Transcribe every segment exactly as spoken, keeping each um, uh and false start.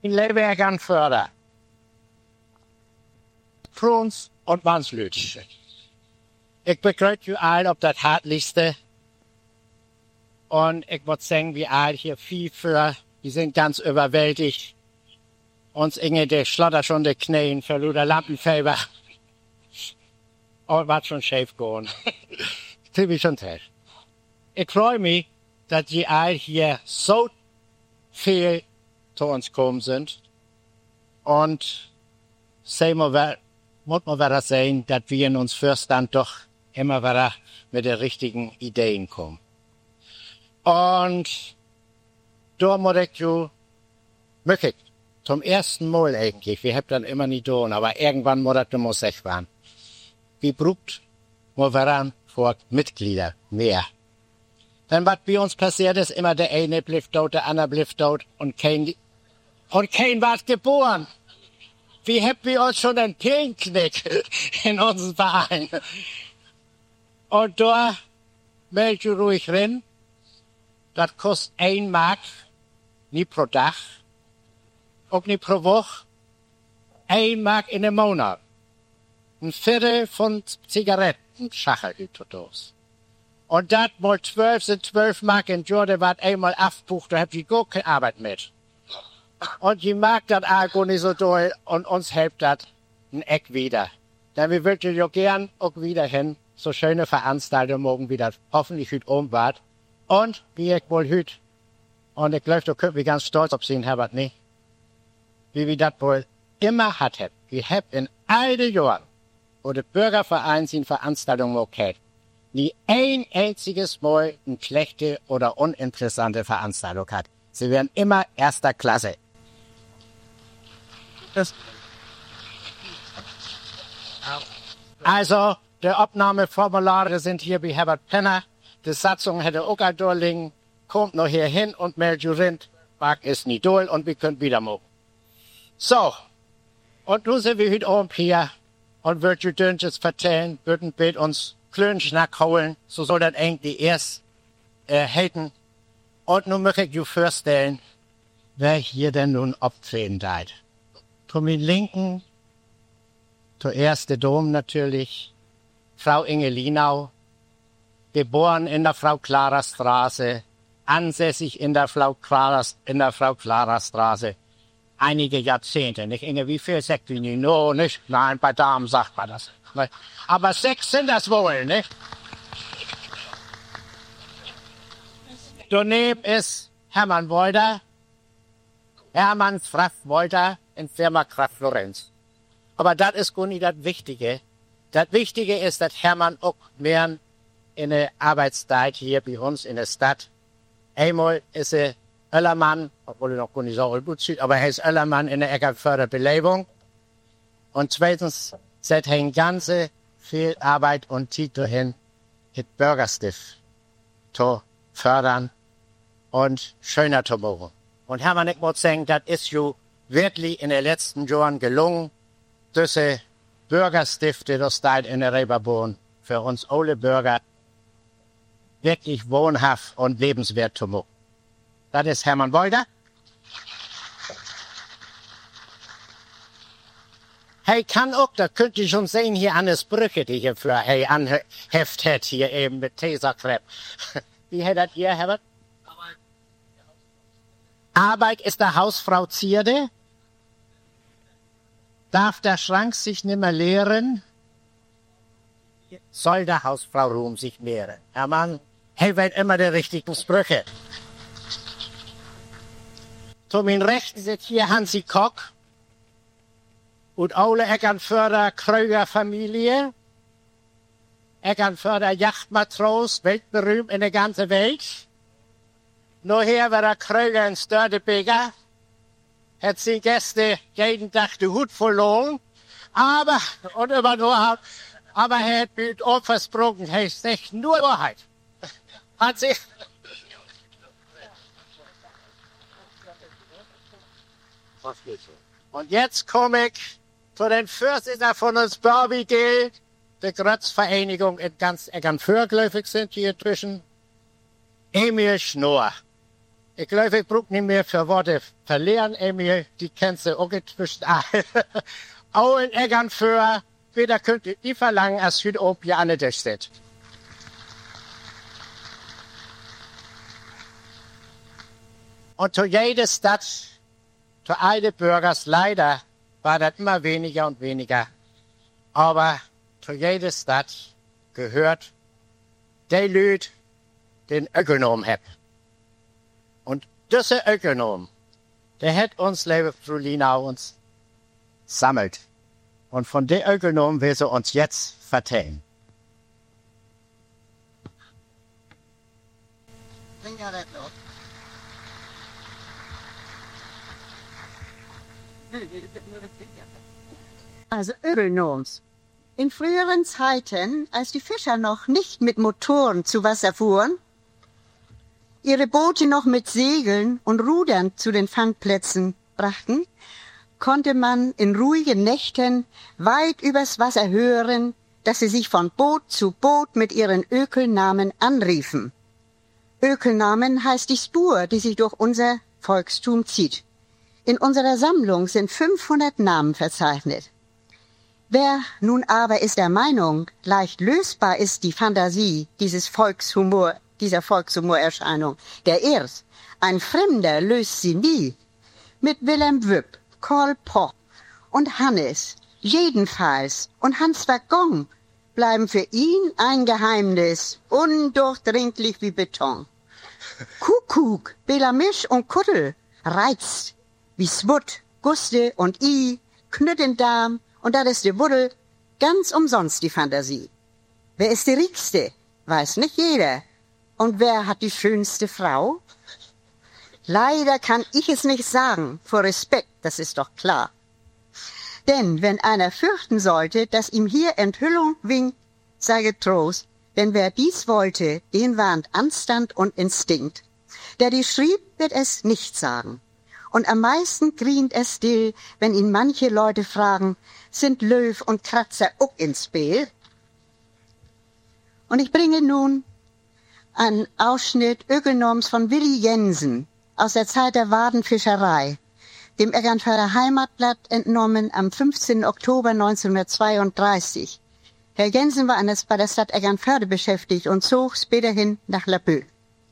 in Leeuwarden Förder. Pruns und Wanslütsch. Ich begrüße euch alle auf das Hartlichste. Und ich würde sagen, wir alle hier viel für, wir sind ganz überwältigt. Uns inge der Schlotter schon die Knien für Luder Lampenfieber. Und was schon schief gehen. Ziemlich schon tell. Ich freue mich, dass ihr alle hier so viel zu uns gekommen sind. Und sehen wir, muss man wieder sehen, dass wir in uns Fürst dann doch immer wieder mit den richtigen Ideen kommen. Und da muss ich ju, möglich, zum ersten Mal eigentlich, wir haben dann immer nie tun, aber irgendwann muss das muss echt werden. Wie brucht, muss wir vor Mitglieder mehr. Denn was bei uns passiert ist, immer der eine blieb tot, der andere blieb tot und kein, und kein war geboren. Wie habt wir uns schon einen Pinknick in unserem Verein? Und da meldet ihr ruhig rein. Das kostet ein Mark, nicht pro Tag, auch nicht pro Woche. Ein Mark in einem Monat. Ein Viertel von Zigaretten, Schachel das. Und das mal zwölf sind zwölf Mark in Jordan, was einmal abbucht, da habt ihr gar keine Arbeit mit. Und die mag das auch nicht so doll und uns hilft das ein Eck wieder. Denn wir würden ja gern auch wieder hin, so schöne Veranstaltungen morgen wieder, hoffentlich heute oben wart. Und wie ich wohl heute, und ich glaube, da können wir ganz stolz auf sehen, Herbert, nicht? Wie wir das wohl immer hat haben. Wir haben in all den Jahren, wo der Bürgerverein seine Veranstaltungen okay, nie ein einziges Mal eine schlechte oder uninteressante Veranstaltung hat. Sie werden immer erster Klasse. Das also, die Abnahmeformulare sind hier bei Herbert Penner. Die Satzung hätte auch ein durchliegen. Kommt noch hier hin und meldet Jurint. Mag ist nicht durch und wir können wieder machen. So. Und nun sind wir heute oben hier und wird ihr Dünches vertellen, würden mit uns Klönschnack holen. So soll das eigentlich erst, äh, hätten. Und nun möchte ich dir vorstellen, wer hier denn nun auftreten darf. Zu meinen Linken, zuerst der Dom natürlich, Frau Inge Linau, geboren in der Frau Clara Straße, ansässig in der Frau Clara, in der Frau Clara Straße, einige Jahrzehnte, nicht Inge, wie viel sagt ihr nicht? No, nicht? Nein, bei Damen sagt man das. Aber sechs sind das wohl, nicht? Daneben ist Hermann Wolter, Hermann Graf Wolter in Firma Graf Florenz. Aber das ist gar nicht das Wichtige. Das Wichtige ist, dass Hermann auch mehr in der Arbeitszeit hier bei uns in der Stadt. Einmal ist er Öllermann, obwohl er noch gar nicht so gut sieht, aber er ist Öllermann in der Eckernförder Belebung. Und zweitens seit er ganze viel Arbeit und Zeit dahin, das Bürgerstift zu fördern und schöner zu machen. Und Hermann, ich muss sagen, das ist ja wirklich in den letzten Jahren gelungen, diese Bürgerstifte, das da in der Reeperbahn für uns alle Bürger wirklich wohnhaft und lebenswert zu machen. Das ist Hermann Wolter. Hey, kann auch, da könnt ihr schon sehen, hier Annes Brücke, die hier für hey anheft hat, hier eben mit Tesakrepp. Wie hättet ihr, Herbert? Arbeit. Arbeit ist der Hausfrau Zierde. Darf der Schrank sich nimmer leeren? Soll der Hausfrau Ruhm sich mehren? Hermann, hey, wird immer der richtigen Sprüche. Zu meinen Rechten sitzt hier Hansi Kock und alle Eckernförder Kröger Familie. Eckernförder Yachtmatros, weltberühmt in der ganzen Welt. Nur hier war der Kröger in Störtebeker. Hat sie Gäste jeden Tag den Hut verloren. Aber, und immer nur, aber er hat mit auch versprochen, er ist echt nur Wahrheit. Hat sie. Und jetzt komme ich zu den Vorsitzenden von uns Barbie Gild, der Grötzvereinigung in ganz Eckernförde, sind hier inzwischen. Emil Schnorr. Ich glaube, ich brauche nicht mehr für Worte verlieren, Emil, die kennst du auch inzwischen. Auch in Eggern für, weder könnt ihr nie verlangen, als Südopia an der steht. Und zu jeder Stadt, zu alle Bürgers, leider war das immer weniger und weniger. Aber zu jeder Stadt gehört der Leute, den Ökonom hat. Und dieser Ökonom, der hat uns, liebe Frau Lina, uns sammelt. Und von der Ökonom will sie uns jetzt vertellen. Also Ökonoms. In früheren Zeiten, als die Fischer noch nicht mit Motoren zu Wasser fuhren, ihre Boote noch mit Segeln und Rudern zu den Fangplätzen brachten, konnte man in ruhigen Nächten weit übers Wasser hören, dass sie sich von Boot zu Boot mit ihren Ökelnamen anriefen. Ökelnamen heißt die Spur, die sich durch unser Volkstum zieht. In unserer Sammlung sind fünfhundert Namen verzeichnet. Wer nun aber ist der Meinung, leicht lösbar ist die Fantasie dieses Volkshumor, dieser Volkshumorerscheinung, der irrt. Ein Fremder löst sie nie. Mit Wilhelm Wüpp, Karl Poch und Hannes, jedenfalls, und Hans Waggon bleiben für ihn ein Geheimnis, undurchdringlich wie Beton. Kuckuck, Belamisch und Kuttel reizt, wie Swut, Guste und I, Knüttendam, und da ist die Buddel, ganz umsonst die Fantasie. Wer ist die Riechste? Weiß nicht jeder. Und wer hat die schönste Frau? Leider kann ich es nicht sagen, vor Respekt, das ist doch klar. Denn wenn einer fürchten sollte, dass ihm hier Enthüllung winkt, sei getrost, denn wer dies wollte, den warnt Anstand und Instinkt. Der dies schrieb, wird es nicht sagen. Und am meisten grient er still, wenn ihn manche Leute fragen, sind Löw und Kratzer auch ins Spiel? Und ich bringe nun einen Ausschnitt Ökonoms von Willi Jensen aus der Zeit der Wadenfischerei, dem Eckernförder Heimatblatt entnommen am fünfzehnten Oktober neunzehnhundertzweiunddreißig. Herr Jensen war bei der Stadt Eckernförde beschäftigt und zog später hin nach Lappö.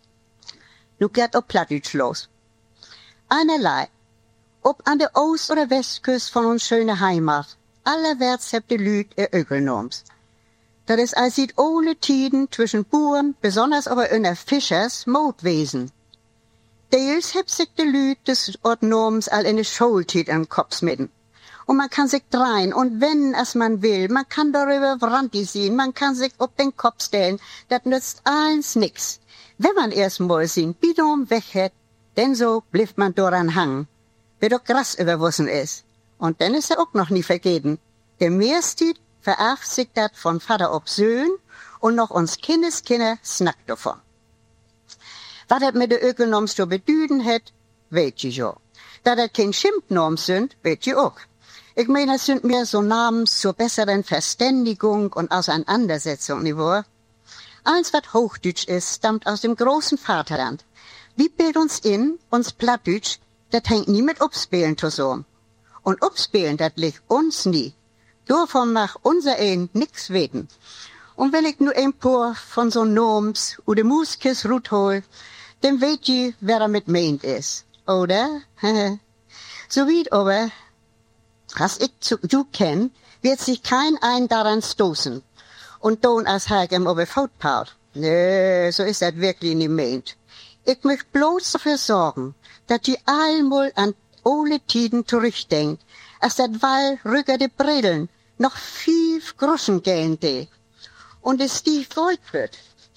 Nu geht auch Plattdeutsch los. Einerlei, ob an der Ost- oder Westküste von uns schöne Heimat, allerwärts hebt die Lüd ihr Ökonoms. Das ist als sieht ohne Tiden zwischen Buren, besonders aber in der Fischers, Motwesen. Deels hebt sich die Lüd des Ökonoms all in die Schultid im Kopf mitten. Und man kann sich dreien und wenden, als man will. Man kann darüber Brandy sehen, man kann sich auf den Kopf stellen. Das nützt eins nix. Wenn man erst mal sehen, bidom weg hat, denn so bleibt man daran hangen, wie doch Gras überwussen ist. Und dann ist er auch noch nie vergeben. Der Meerstiet vererbt sich dat von Vater ob Söhn und noch uns Kindeskinder snackt davon. Was dat mit de Ökonoms zu bedüden het, weet je jo. Da dat kein Schimpfnorms sind, weet je auch. Ich meine, es sind mehr so Namen zur besseren Verständigung und Auseinandersetzung, nicht wahr? Eins, was Hochdeutsch ist, stammt aus dem großen Vaterland. Wie bild uns in, uns Plattdeutsch, das hängt nie mit Upspelen zusammen. Und Upspelen, das liegt uns nie. Davon mag unser ein nix weten. Und wenn ich nur ein paar von so Noms oder Muskes Rut hol, dann weet je, wer damit meint ist. Oder? So wie aber, was ich zu, du kenn, wird sich kein ein daran stoßen. Und don als Herr im Oberfautpaut. Nee, so ist das wirklich nicht meint. Ich möcht bloß dafür sorgen, dass die allmol an alle Tiden zurückdenkt, als dat Wall rücker de Brillen noch viel Groschen gehen de. Und es die freut wird.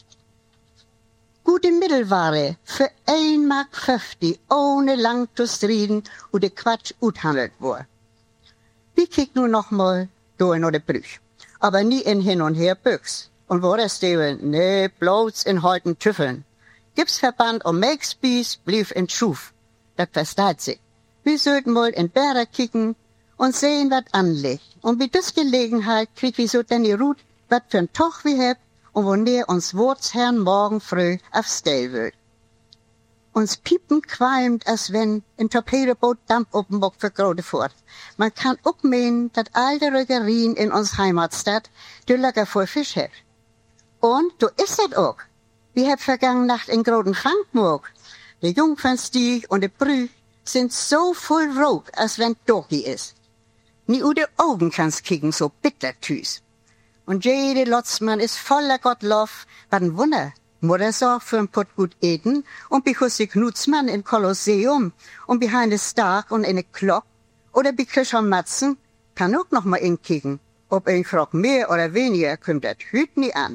Gute Mittelware für ein Mark fünfzig, ohne lang zu striden und de Quatsch uthandelt war. Wie kriegt nun noch mal durch oder Brüch? Aber nie in hin und her Büchs. Und wo das Steven? Nee, bloß in heuten Tüffeln. Gipsverband und Makespies blieb in Schuf. Das versteht sich. Wir sollten wohl in Bäder kicken und sehen, wat anliegt. Und bei das Gelegenheit krieg wir so denn die Ruth, wat für ein Toch wir heb und wo näher uns Wortsherrn morgen früh auf Stell wird. Uns Piepen qualmt, als wenn ein Torpedoboot Dampf op den Bock vergrode fort. Man kann ook meenen, dat all de Rögerien in ons Heimatstadt de lekker voor Fisch hat. Und du ist dat ook. Wir haben vergangene Nacht in großen Fang gemacht. Der Jungfernstieg und der Brüch sind so voll Rauch, als wenn Doki ist. Nie u de Augen kannst kicken, so bitter tüß. Und jede Lotzmann ist voller Gottlob, was ein Wunder. Mutter sorgt für ein Pott gut eten und bei Hussi Knutzmann im Kolosseum und bei Heine Stark und in der Glock oder bei Krischer Matzen kann auch noch mal inkicken. Ob ein Frog mehr oder weniger, kommt das hüt nie an.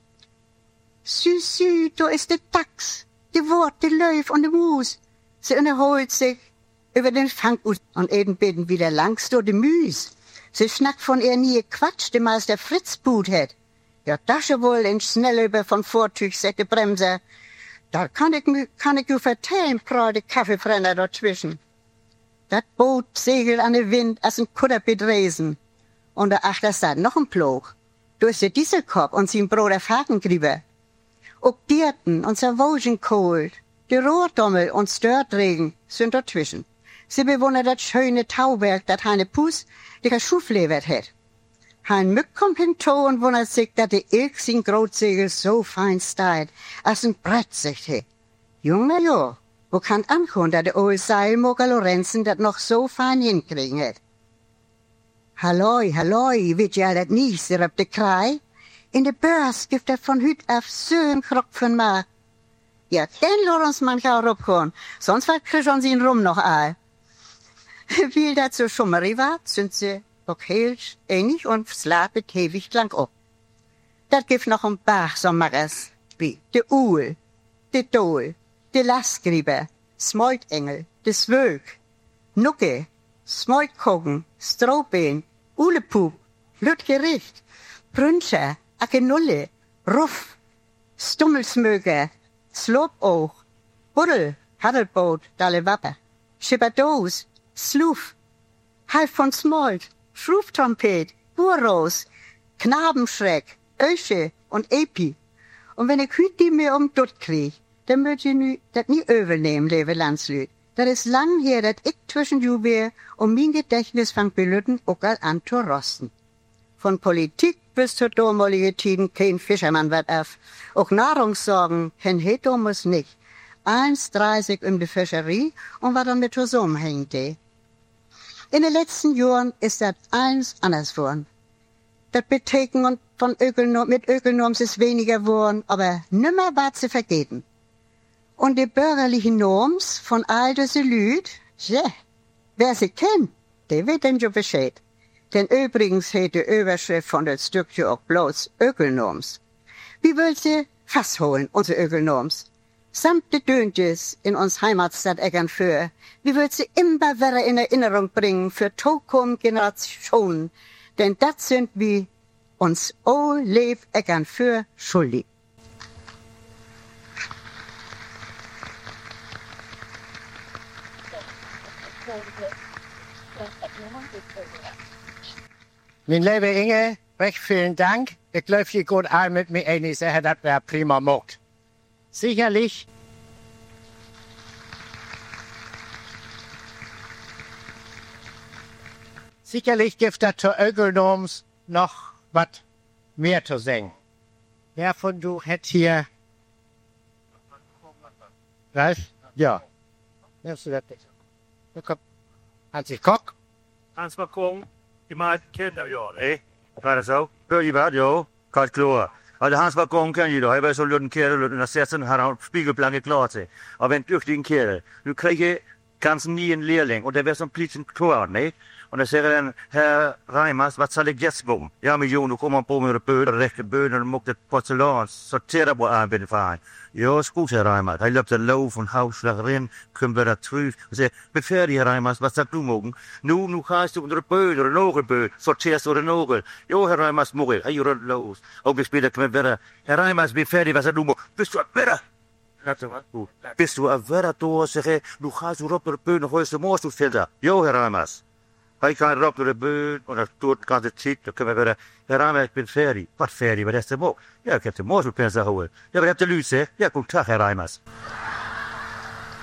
Süß, süß, da ist der Dachs, die Wort, die Löw und die Mus. Sie unterholt sich über den Fang und eben beten wieder langs durch die Müs. Sie schnackt von ihr nie Quatsch, die Meister Fritz But hat. Ja, das ist wohl ein Schnellüber von Vortüch, sagt der Bremser. Da kann ich, kann ich ju vertellen, gerade Kaffeebrenner dazwischen. Das Boot segelt an den Wind als ein Kutter bedresen. Und der Achter steht noch ein Plog. Du ist der Dieselkopf und sein Bruder Fahrtengrieber. Auch Dierten und Savogenkohl, die Rohrdommel und Störtregen sind dazwischen. Sie bewundern das schöne Tauwerk, das Heine Puss, die Schuflewert hat. Hein Mück kommt hinto und wundert sich, dass der Ilk sein Grotsegel so fein stylt, als ein Brett sich hat. Junge, jo, wo kann ankommen, dass der old Seilmoger Lorenzen das noch so fein hinkriegen hat? Halloi, halloi, wird ja das nie, sirop de Krei? In der Börs gibt er von hüt auf so ein Krock von Mark. Ja, den lohnt uns mancher auch abkommen, sonst war krieg uns ihn rum noch all. Wie das so Schummerie war, sind sie auch helt ähnlich und slapet ewig lang ab. Dat gibt noch ein paar Sommeres, wie de Uhl, de Dol, de Lastgrieber, Smoltengel, de Swölk, Nucke, Smoltkogen, Strohbein, Uhlepup, Lütgericht, Prünscher, Akenulle, Ruff, Stummelsmöger, Slopoog, Buddel, Haddelboot, Dallewapper, Schipperdoos, Sluf, Half von Smolt, Schruftrompet, Burros, Knabenschreck, Ösche und Epi. Und wenn ich hüt die mir um Dutt krieg, dann möcht ich nu dat nie übernehmen, liebe Landslüt. Dat is lang her, dat ich zwischen ju wär, und mein Gedächtnis fang belütten auch all an zu rosten. Von Politik bis zur damalige Tiden kein Fischermann wat af. Auch Nahrungssorgen ken he damals nicht. Eins dreißig um die Fischerie und was damit zusammenhängt. In den letzten Jahren ist das eins anders geworden. Das Betreten und von Ökonom, mit Ökonoms ist weniger geworden, aber nimmer war zu vergeben. Und die bürgerlichen Norms von all diese Lüd, ja, wer sie kennt, der wird denn schon Bescheid. Denn übrigens hätte die Überschrift von das Stückchen auch bloß Ökonoms. Wie will sie fastholen, unsere Ökonoms? Samt de Döntjes in uns Heimatstadt Eckernföhr, wie will sie immer wieder in Erinnerung bringen für tokommende Generationen, denn das sind wir uns all leb Eckernföhr schuldig. Mein liebe Inge, recht vielen Dank. Ich glaube, ihr geht all mit mir einig, er hat das prima gemacht. Sicherlich. Sicherlich gibt es zu Ökonoms noch was mehr zu sagen. Wer von du hätt hier... Was? Ja. Nimmst du das nicht? Da kommt Hansi Kock. Hans Kock, die meid kender jag dig. Är det så? Börje vad, jo. Karl Kloa. Also Hans Kock kan je då. Hij was zo'n luden kerel, en dan zet hij een spiegelblanke klaar. Aber ein tüchtigen Kerl. Du kriege ganz nie einen Lehrling. Und der wäre so ein Plitzen Tor, ne? Und dann sagt er dann, Herr Reimers, was soll ich jetzt machen? Ja, Millionen, du kommst på med böden, rechte Böden, und muck das Porzellan, sortiere wo an, bitte fein. Ja, ist gut, Herr Reimers. Er läuft den Lauf und Hausschlag rein, kommt wieder zurück. Und sagt, befähr Herr Reimers, was sagst du morgen? Nu, nu kannst du unter Böden oder noch ein Böden, sortierst du oder noch. Jo, Herr Reimers, mach ich. Er rennt los. Auch später kommt wieder, Herr Reimers, befähr dich, was sagst du morgen? Bist du ein Wetter? Bist du ein Wetter, du, sag ich, du kannst du runter Böden, noch heute Morgen, du Filter. Jo, Herr Reimers. Hij kan erop door de buurt, en dat doet kan het ziet, dan kunnen we weer, Herr Reimers, ik ben fertig. Wat fertig, wat is er ook? Ja, ik heb de morgenpensen gehoord. Ja, wat heb de luid, zeg? Ja, goed dag, Herr Reimers.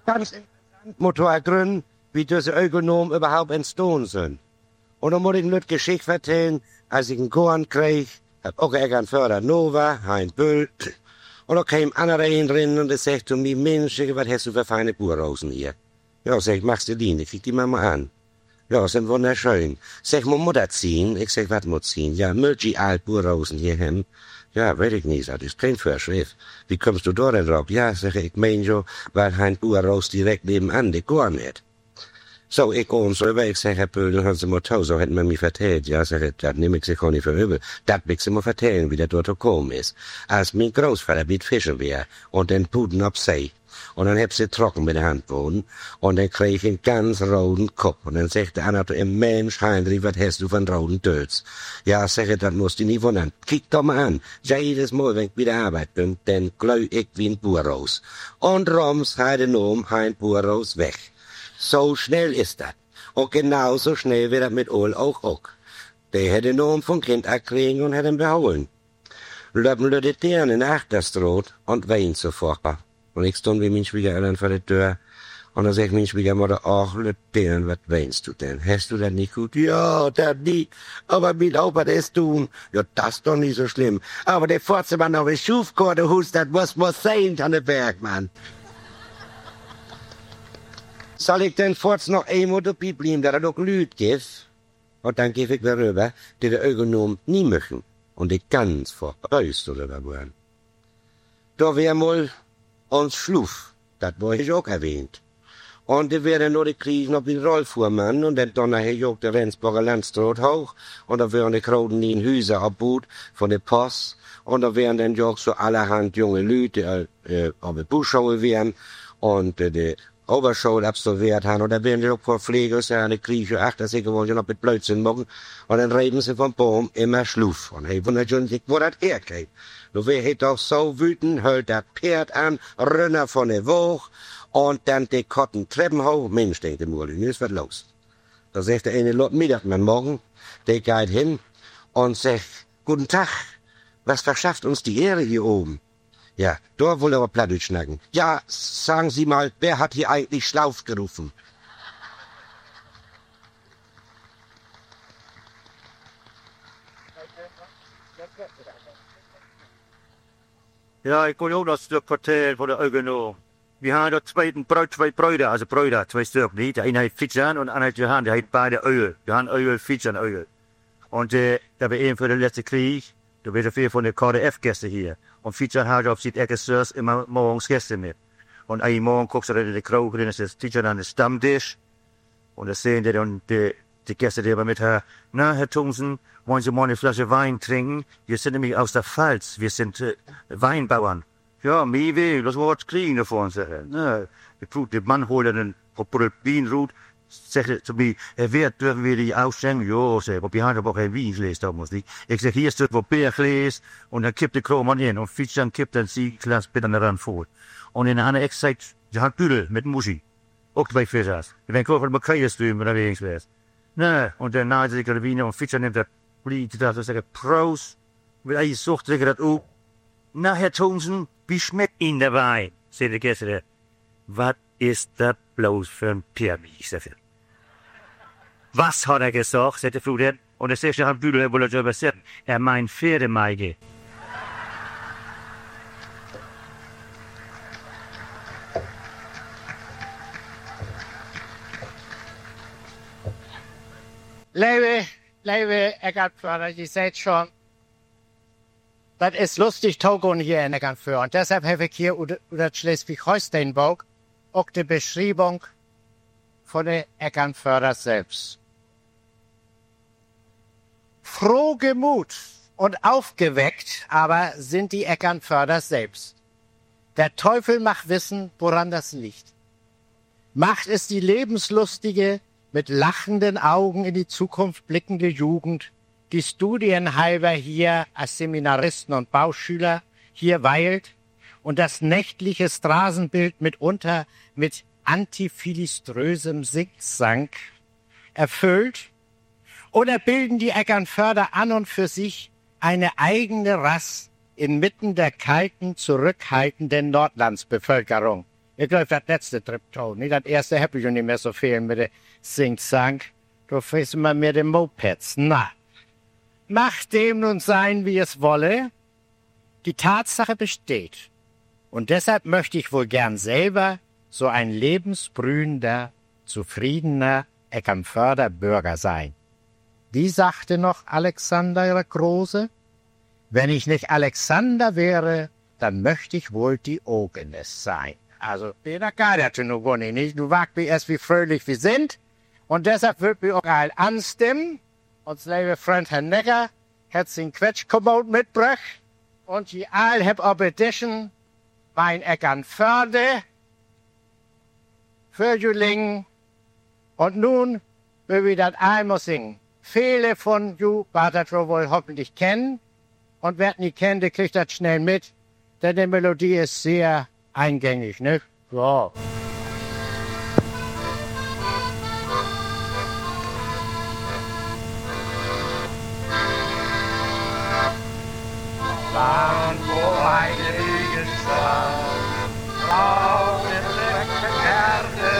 Ganz interessant, Motor grün, wie diese Ökonomen überhaupt entstanden sind. Und dann muss ich nicht Geschichte erzählen, als ich einen Korn krieg, hab auch einen Förder Nova, ein Büll. Und da kam einer rein drin und der sagt zu mir, Mensch, was hast du für feine Burrosen hier? Ja, sag ich, machst du die nicht? Krieg die mal mal an. Ja, sind wunderschön. Sag, muss Mutter ziehen? Ich sag, was muss ziehen? Ja, Milchi alt Burrosen hier hin. Ja, weiß ich nicht, das ist kein Vorschrift. Wie kommst du da denn drauf? Ja, sag ich, ich mein jo, weil ein Burros direkt nebenan, der Korn hat. So, ich und so, ich sag, Herr Pöhl, haben Sie mal tausend, so hätten wir mich vertellt. Ja, sag ich, das nehm ich sich auch nicht für übel. Das will ich Sie mal vertellen, wie der dort gekommen ist. Als mein Großvater mit Fischen wär und den Puten auf See. Und dann hab sie trocken mit der Hand wohnen. Und dann krieg ich einen ganz roten Kopf. Und dann sagt der andere, Mensch, Heinrich, was hast du von roten Döds? Ja, sag ich, das musst du nicht wundern. Kick doch mal an. Jedes Mal, wenn ich bei der Arbeit bin, dann glüh ich wie ein Burros. Und rums, heide nom, hein Burros weg. So schnell ist das. Und genauso schnell wird das mit Ol auch auch. Der hätte nur vom Kind abkriegen und hätte ihn beholen. Löppen lüdet der in den Achterstroh und weint so furchtbar. Und ich stund wie mein Schwiegereltern vor der Tür. Und dann sagt mein Schwiegermutter, ach, lüt der, was weinst du denn? Hast du das nicht gut? Ja, das nicht. Aber mein Opa, das tun. Ja, das ist doch nicht so schlimm. Aber der Forzemann auf der Schufkorde hustet, was muss sein an der Bergmann. Soll ich denn forts noch einmal dabei bleiben, dass er noch Lüd gibt? Und dann gebe ich mir rüber, die der Ökonom nie möchten. Und die ganz verreist oder da waren. Da wär mal uns Schluff, das war ich auch erwähnt. Und die wäre nur die Krieg noch wie Rollfuhrmann und dann donner ich auch der Rendsburger Landstraat hoch und da wären die Kroden in Hüser abboot von der Post und da wären dann auch so allerhand junge Leute, die äh, auf der Buschschule wären und äh, die Oberschule absolviert haben. Und dann werden die auch vor Pfleger, sagen, die Krieger, ach, das ich wollen ja noch mit Blödsinn machen. Und dann reden sie vom Baum immer Schluff. Und ich wundert schon sich, wo das hergeht. Du wär doch so wütend, hält das Pferd an, Rönner von der Woche, und dann die Kotten Treppen hoch. Mensch, denkt der Murli, nun ist was los. Da sagt der eine Lot Mittagmann morgen, der geht hin und sagt, guten Tag, was verschafft uns die Ehre hier oben? Ja, da wohl aber Plattdeutsch schnacken. Ja, sagen Sie mal, wer hat hier eigentlich Schlauf gerufen? Ja, ich kann auch das Stück vertellen von der Ökonom. Wir haben dort zwei, Brüder, zwei Brüder, also Brüder, zwei Stück, nicht? Der eine hat Fitzjan und der andere hat Johann, der hat beide Öl. Johann Öl, Fitzjan Öl. Und äh, da war eben für den letzten Krieg, da wird viel von der K D F-Gäste hier. Und Fitzjan hat auf sich Eckesörs immer morgens Gäste mit. Und einen Morgen guckst du da in die Kroge, dann ist das Fitzjan an den Stammtisch. Und da sehen die dann die, die Gäste, die aber mit Herr, na, Herr Thomsen, wollen Sie mal eine Flasche Wein trinken? Wir sind nämlich aus der Pfalz, wir sind äh, Weinbauern. Ja, mir weh, lass mal was kriegen davon, sagen. Na, der Mann holt einen Buddel Bienenrut, sagt zu mir, Herr Wert, dürfen wir die ausschenken? Ja, sag ich, aber wir haben aber auch kein Wiengläs, da muss nicht. Ich sag, hier ist das Bärgläs, und dann kippt der Kromann hin, und Fitzjan kippt dann sie Glas bitte daran vor. Und in der anderen Ecke sagt, sie hat Büdel mit Muschi. Auch zwei Fischers. Ich bin kurz mit Kajers drüben, wenn er wenigstens wär's. Na, und dann naht sich der Wiener, und Fitzjan nimmt das Blied, das sagt, Prost, mit einer Sucht, sagt er das auch. Na, Herr Thomsen, wie schmeckt Ihnen der Wein? Sagt der Gäste. Was ist das bloß für ein Pirmich, sagt er. Was hat er gesagt, sagt der Flugherr. Und er sagt, er hat Büdel, er wollte es übersetzen. Er meint Pferdemeige. Liebe, liebe Eckernförder, ihr seht schon, das ist lustig, Togon hier in Eckernförde. Und deshalb habe ich hier über Schleswig-Holstein-Buch auch die Beschreibung von den Eckernförder selbst. Frohgemut und aufgeweckt aber sind die Eckernförder selbst. Der Teufel macht wissen, woran das liegt. Macht es die lebenslustige, mit lachenden Augen in die Zukunft blickende Jugend, die studienhalber hier als Seminaristen und Bauschüler hier weilt und das nächtliche Straßenbild mitunter mit antiphiliströsem Singsang erfüllt? Oder bilden die Eckernförder an und für sich eine eigene Rasse inmitten der kalten, zurückhaltenden Nordlandsbevölkerung, Ich glaube, das letzte Tripton. Nicht das erste habe ich schon nicht mehr so viel mit der Sing-Sang. Da fährst man mir den Mopeds. Na, macht dem nun sein, wie es wolle. Die Tatsache besteht. Und deshalb möchte ich wohl gern selber so ein lebensbrühender, zufriedener Eckernförder Bürger sein. Wie sagte noch Alexander der Große? Wenn ich nicht Alexander wäre, dann möchte ich wohl Diogenes sein. Also, Peter Geiderte nur gar nicht. Du wagt mich erst, wie fröhlich wir sind. Und deshalb wird mir auch all anstimmen. Uns liebe Freund Herr Necker hat den Quetschkommod mitgebracht. Und die all heb ob edition mein Eckernförde für Julingen. Und nun will wir das einmal singen. Viele von you werdet das wohl hoffentlich kennen. Und wer nie kennt, der kriegt das schnell mit. Denn die Melodie ist sehr eingängig, ne? Ja. Land, wo eine Wiege stand, auf den leckeren Erde,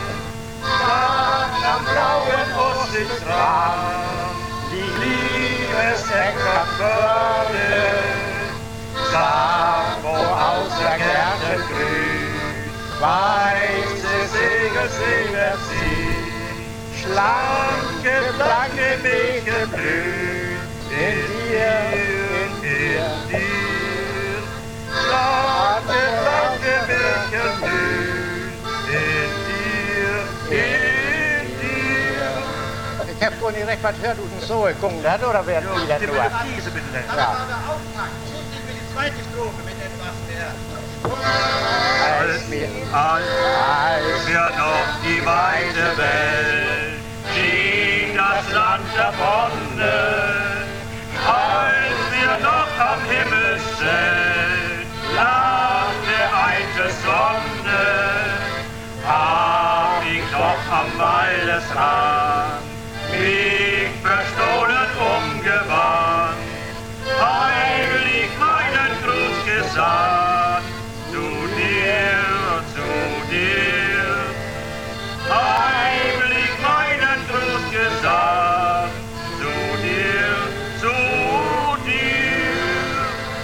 stand am blauen Ostseestrand, die liebes Eckernförde, sah, wo aus der Gärte grün, weiße Segel Segel ziehen, schlanke, blanke Mädchen blühen, in dir, in dir, in dir, schlanke, blanke Mädchen blühen, in dir, in dir. Ich hab wohl nicht recht was gehört, du den so geguckt hat, oder wer die das nur? Ja. Zweite Strophe mit etwas mehr. Als mir, als mir noch die weite Welt schien das Land der Wonne, als wir noch am Himmelszelt lag der einte Sonne, hab ich doch am Waldesrand mich verstohlen umgewandt, heimlich meinen Gruß gesagt, zu dir, zu dir, heimlich meinen Gruß gesagt, zu dir, zu dir.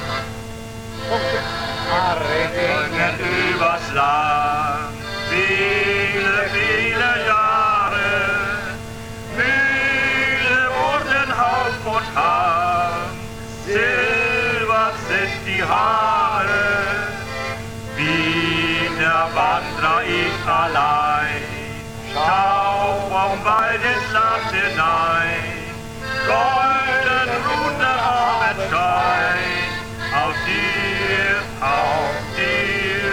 Folgen übers Land, viele, viele Jahre, müde wurden Haupt und Haar, silbert sind die Haare, wie der Wanderer ich allein, schau vom Wald ins Land hinein, golden ruht der Abendschein, auf dir, auf dir,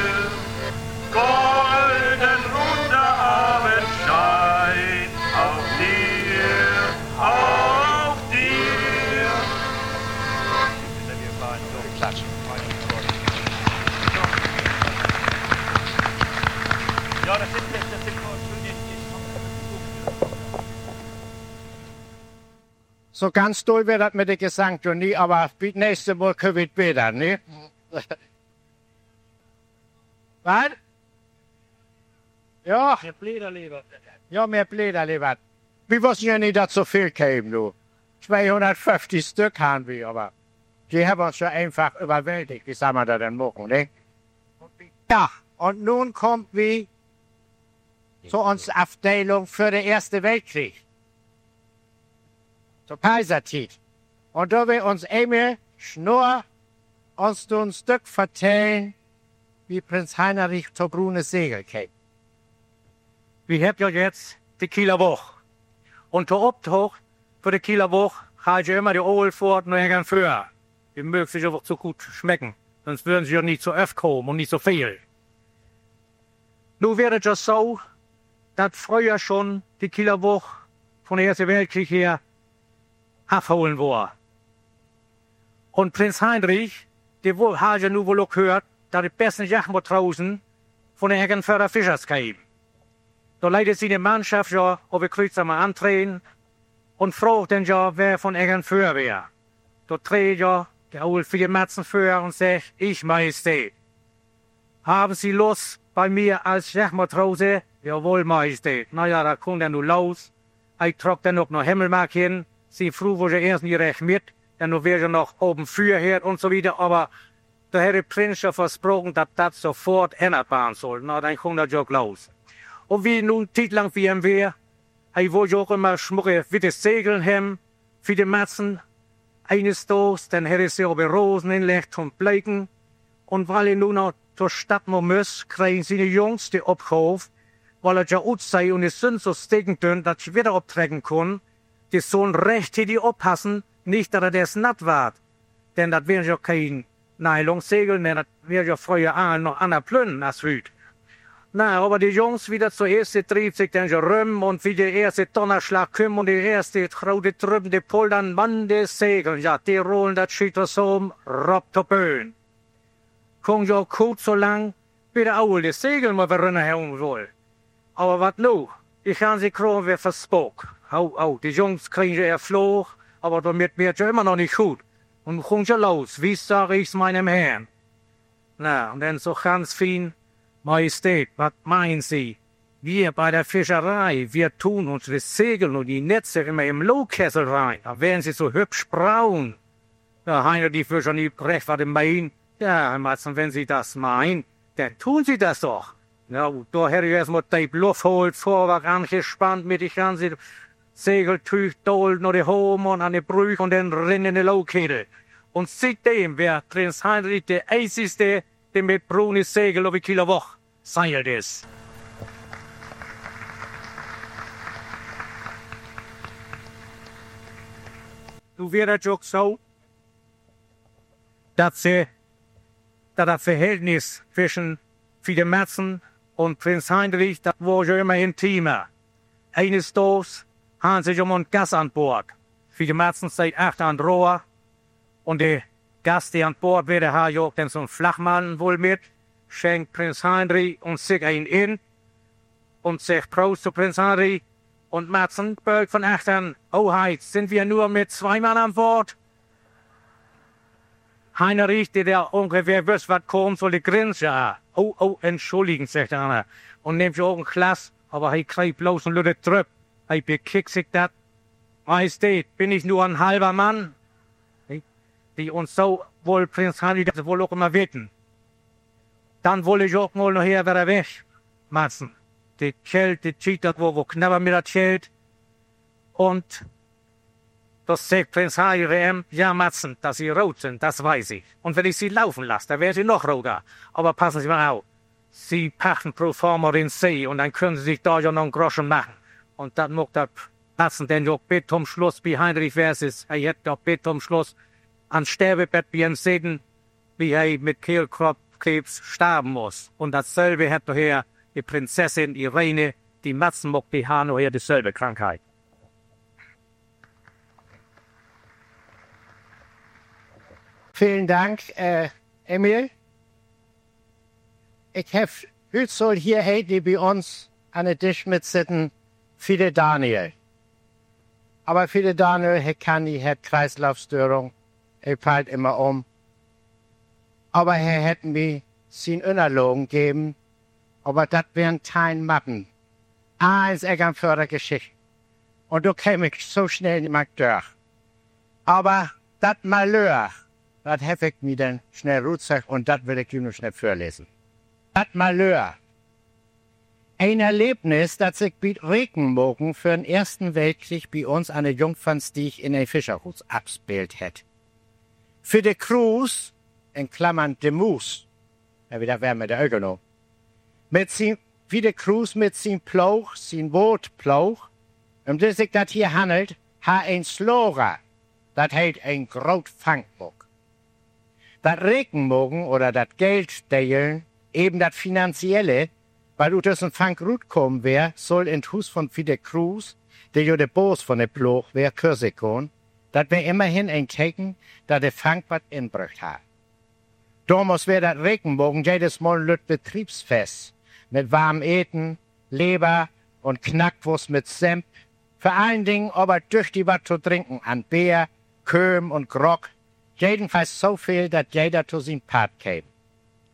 golden ruht der Abendschein, auf dir, auf dir. Ja, das sind, das sind So ganz doll wird das mit der Gesang schon nie, aber das nächste Mal können wir es besser, ne? Was? Ja, mehr Bläder lieber. ja, mehr Bläder lieber. Wir wussten ja nicht, dass so viel kämen, du. zweihundertfünfzig Stück haben wir, aber die haben uns schon einfach überwältigt. Wie soll man das denn machen, ne? Ja, und nun kommt wir zu unserer Abteilung für den Ersten Weltkrieg. Zur Kaiserzeit. Und da will uns Emil Schnurr uns so ein Stück vertellen, wie Prinz Heinrich zur Brune Segel käme. Wir habt ja jetzt die Kieler Woche. Und der Obtag für die Kieler Woche halte ich immer die Ohl fort und Eckern für. Die mögen sich einfach zu gut schmecken. Sonst würden sie ja nicht so oft kommen und nicht so viel. Nun wäre es ja so, dass früher schon die Kieler Woche von der Ersten Weltkrieg her abholen war. Und Prinz Heinrich, der wohl, hat ja nur wohl auch gehört, dass die besten Jachten draußen von den Eckernförder Fischers kamen. Da leitet sie die Mannschaft ja, ob wir Kreuzer mal antreten und fragt dann ja, wer von Eckernförder wäre. Da dreht ja der Old vier Matzen für und sagt, ich Majestät. Haben Sie Lust, bei mir als Schachmatrose, jawohl, Majestät. Naja, da kommt er nun los. Ich trug dann noch noch Himmelmark hin. Sie früh wurde erst nicht recht mit. Dann noch wäre noch oben für her und so wieder. Aber der Herr Prinz schon versprochen, dass das sofort ändert werden soll. Na, dann kommt er auch los. Und wie nun titlang wie ihm wäre, ich wollte auch immer schmucke witte Segeln haben, für die Matzen. Eines Tages, dann hätte sie auch Rosen hinlegt zum Bleiken. Und weil er nun noch zur Stadt muss, kriegen seine Jungs die Abkauf, weil er ja ut sei und es sind so stecken dünn, dass ich wieder abtrecken kann. Die sollen recht hier die aufpassen, nicht, dass er das natt ward. Denn das wäre ja kein Nylonsegel, denn das wäre ja früher an noch an der Plünnen als heute. Na, aber die Jungs wieder zuerst, die trieb sich dann schon rum und wie der erste Donnerschlag kommt und die erste Traude drüben, die Poldern, Mann, die Segel, ja, die rollen das Schitter so um, rob to böen. Kommt ja kurz so lang, wie der Aul die Segel mal verrinnen herum soll. Aber wat nu? Die gaan sie kroon weer verspook. Au, au, die Jungs kriegen ja eher Floch, aber damit wird ja immer noch nicht gut. Und kommt ja los, wie sag ich's meinem Herrn? Na, und dann so ganz fein, Majestät, was meinen Sie? Wir bei der Fischerei, wir tun unsere Segel und die Netze immer im Lohkessel rein. Da werden sie so hübsch braun. Ja, Heiner, die Fischer nicht recht, was sie meinen. Ja, Herr Matzen, wenn Sie das meinen, dann tun Sie das doch. Ja, da hätte ich erstmal die Luft holt, Vorwärts angespannt mit die ganzen Segeltüch, Dolden oder Home und an die Brüche und dann rennen in die Lohkette. Und seitdem wäre Prinz Heinrich der einzigste, der mit braunen Segel auf die Kieler Woche seilt ist. Du wird das auch so, dass sie, dass das Verhältnis zwischen Fide Matzen und Prinz Heinrich, das war ja immer intimer. Eines Tages haben sie um ein Gas an Bord. Fide Matzen steht acht an Rohr und der Gast, der an Bord wäre, hat ja auch dann so ein Flachmann wohl mit, schenkt Prinz Heinrich und sich ein in und sagt Prost zu Prinz Heinrich und Matzen beugt von achtern, oh Heid, sind wir nur mit zwei Mann an Bord? Heinrich, der da ungefähr wüsste, was kommt, soll die Grinse an. Oh, oh, entschuldigen, sagt einer. Und nimmt ja auch ein Glas, aber er kriegt bloß ein Lütte Trüpp. Er bekickt sich das. Majestät, bin ich nur ein halber Mann? Die uns so wohl Prinz Heinrich das wohl auch immer wissen. Dann wolle ich auch mal nachher wieder weg, Matzen. Die Kälte, die Cheetah, wo, wo knabber mir das Schild. Und das sagt Prinz Heinrich, ja, Matzen, dass sie rot sind, das weiß ich. Und wenn ich sie laufen lasse, dann werden sie noch roter. Aber passen Sie mal auf. Sie pachten pro forma den See und dann können Sie sich da ja noch einen Groschen machen. Und dann mag das Matzen denn auch bitte zum Schluss, wie Heinrich vers ist. Er hätte doch bitte zum Schluss an Sterbebett wie ein Seden, wie er mit Kehlkrebs sterben muss. Und dasselbe hat daher die Prinzessin Irene, die Matzen mag die haben daher dieselbe Krankheit. Vielen Dank, äh, Emil. Ich habe heute soll hier heute bei uns an der Tisch mitsitzen für den Daniel. Aber für den Daniel, er kann die hat Kreislaufstörung. Er fällt immer um. Aber er hätte mir seinen Unterlogen gegeben. Aber das wären kein Mappen. Ah, ist echt eine Fördergeschichte. Und da käme ich so schnell nicht mehr durch. Aber das Malheur, das habe ich mir dann schnell rutschig und das will ich dir noch schnell vorlesen. Das Malheur. Ein Erlebnis, das sich bei Regenbogen für den Ersten Weltkrieg bei uns an der Jungfernstieg in den Fischerhus abspielt hat. Für die Crews, in Klammern de Moos, ja, wieder wärme der Ökonom, mit sin, wie die Crews mit sin Plauch, sin Bootplauch, um das sich das hier handelt, ha ein Slorer, das heißt ein groot Fangbock. Das Regenbogen oder das Geldstehlen, eben das Finanzielle, weil du das ein Fang gut kommen wär, soll in Hus von Fide Cruz, der jo de Boos von der Ploch wär Kürsikon, dat wär immerhin ein Teken, da der Fang wat inbrücht hat. Damals wär dat Regenbogen jedes Mal lüt Betriebsfest, mit warmem Eten, Leber und Knackwurst mit Senf, vor allen Dingen aber tüchtig wat zu trinken an Bier, Köhm und Grog, jedenfalls so viel, dat jeder zu sin Part käm.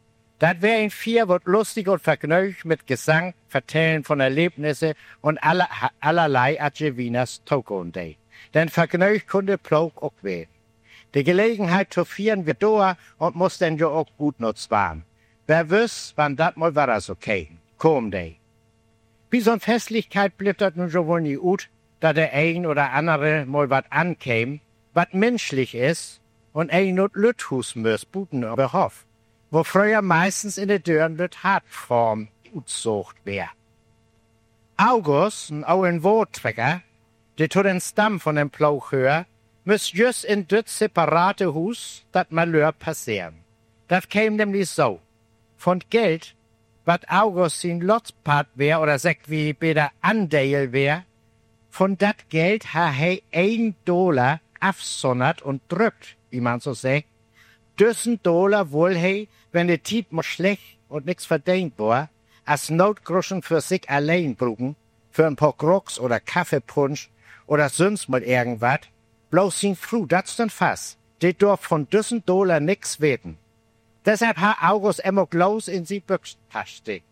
Dat wär ein Vier, wird lustig und vergnügt mit Gesang, Vertellen von Erlebnissen und aller, allerlei Adjevinas Tokon day. Denn vergnügt kunde Ploog auch wehen. Die Gelegenheit zu vieren wird da und muss denn ja auch gut nutzt werden. Wer wüsst, wann dat mal war so kämen. Komm day. Wie so'n Festlichkeit blieb dat nun schon wohl nie gut, da der ein oder andere mal wat ankäm, wat menschlich is und ein not Lüthus müs buten über Hof, wo früher meistens in de Dörren mit Hartform utsucht wär. August, ein auen Wohtrecker, der zu den Stamm von dem Ploug hör, müß just in düt separate Hus dat Malheur passieren. Dat käm nämlich so. Von Geld, wat August sin Lotspart wär oder sekt wie beder Andeil wär, von dat Geld ha he ein Dollar afsonnert und drückt, wie man so sagt. Düssen Dollar wohl he, wenn de Tiet mo schlecht und nix verdient war, als Notgroschen für sich allein brugen, für ein paar Grocks oder Kaffeepunsch oder sonst mal irgendwat, bloß sin Fru, dat's denn fass, de dorf von düssen Dollar nix weten. Deshalb ha August immer bloß in sie Büchsentasche steckt.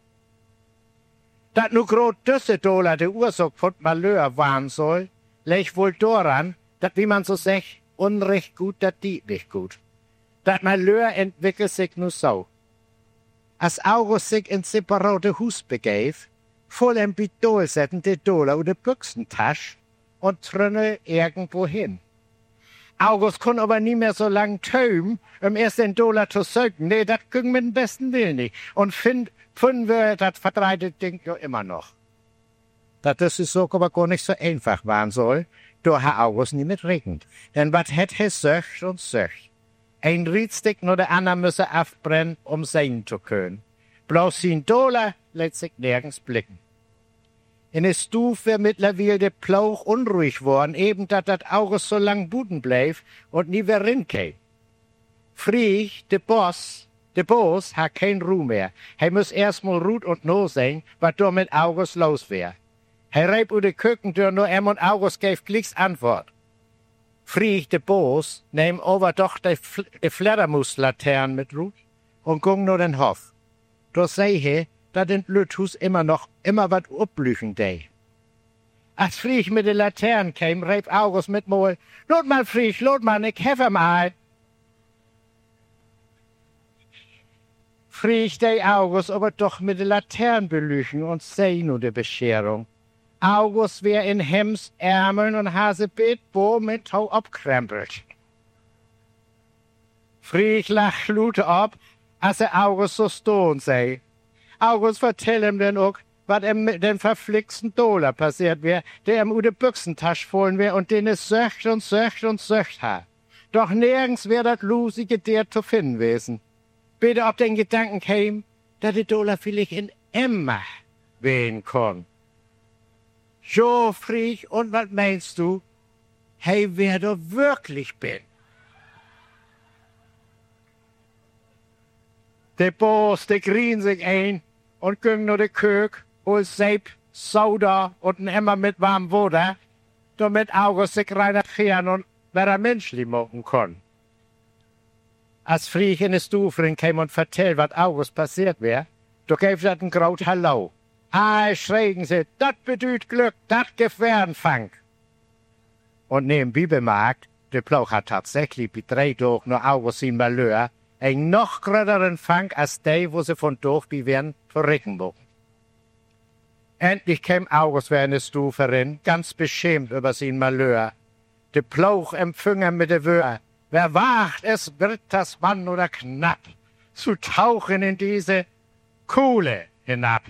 Dat nu grot düsse Dollar de Ursache von Malheur waren soll, lech wohl daran, dat wie man so sagt, Unrecht gut, dat die nicht gut. Dat Malheur entwickelt sich nu so. Als August sich in separate Hus begäf, voll im Bidol setzen de Dollar und de Büchsentasche und trönne irgendwo hin. August kon aber nie mehr so lang tömen, um erst den Dollar zu sögen. Nee, dat ging mit dem besten Willen nicht. Und find, finden wir dat verdreitet Ding ja immer noch. Dat das ist so aber gar nicht so einfach waren soll, da Herr August nie mit regnet. Denn wat hätt he söcht und söcht. Ein Riedstick nur der ander müsse afbrennen, um sein zu können. Bloß sin Dollar lässt sich nirgends blicken. In der Stuf wär mittlerweile der Ploug unruhig worden, eben dat dat August so lang buden bleif und nie wer rinkäm. Friech, de Boss, de Boss, ha kein Ruh mehr. He muss erstmal Rut und No sein, wat do mit August los wär. He reib u de Kökentür nur em und August gäf glicks Antwort. Friech, de Boss, nehm over doch de, Fl de Fledermauslatern mit Rut und gung nur den Hof. Do sei he, dat in Lüthus immer noch immer wat upblüchen dei. Als Friech mit de Latern käm, reib August mit Mol, lot mal Friech, lot mal, ich heffe mal. Friech dei August aber doch mit de Latern belüchen und sei nu de Bescherung. August wär in Hems Ärmeln und hase Beetbo mit Tau abkrempelt. Friech lach Lute ab, als er August so stone sei. August vertell ihm denn auch, wat em mit den verflixten Dollar passiert wär, der ihm u de Büchsentasche vollen wär und den es söcht und söcht und söcht ha. Doch nirgends wär dat lusige der zu finden wesen. Bitte ob den Gedanken käm, dat de Dollar vielleicht in Emma wehen kon. Jo, Friech, und wat meinst du? Hey, wer du wirklich bin? De Boss, de grien sich ein und ging nur de Kök, hol Seip, Soda und ein Emmer mit warmem Wasser, damit August sich reinigen und wer er menschlich machen kann. Als Friech in de Stufe käm und vertell, wat August passiert wär, do gäf dat ein graut Hallo. Ah, schrägen sie, dat bedüht Glück, dat Gefährenfang. Und nebenbei bemerkt, de Ploug hat tatsächlich bei drei Tagen nur August sin Malheur, ein noch größeren Fang als der, wo sie von dort bei wären verrecken mochten. Endlich kam August während der Stufe rein, ganz beschämt über sein Malheur. De Ploug empfing ihn mit der Wöhr. Wer wagt, es wird das Mann oder knapp, zu tauchen in diese Kuhle hinab.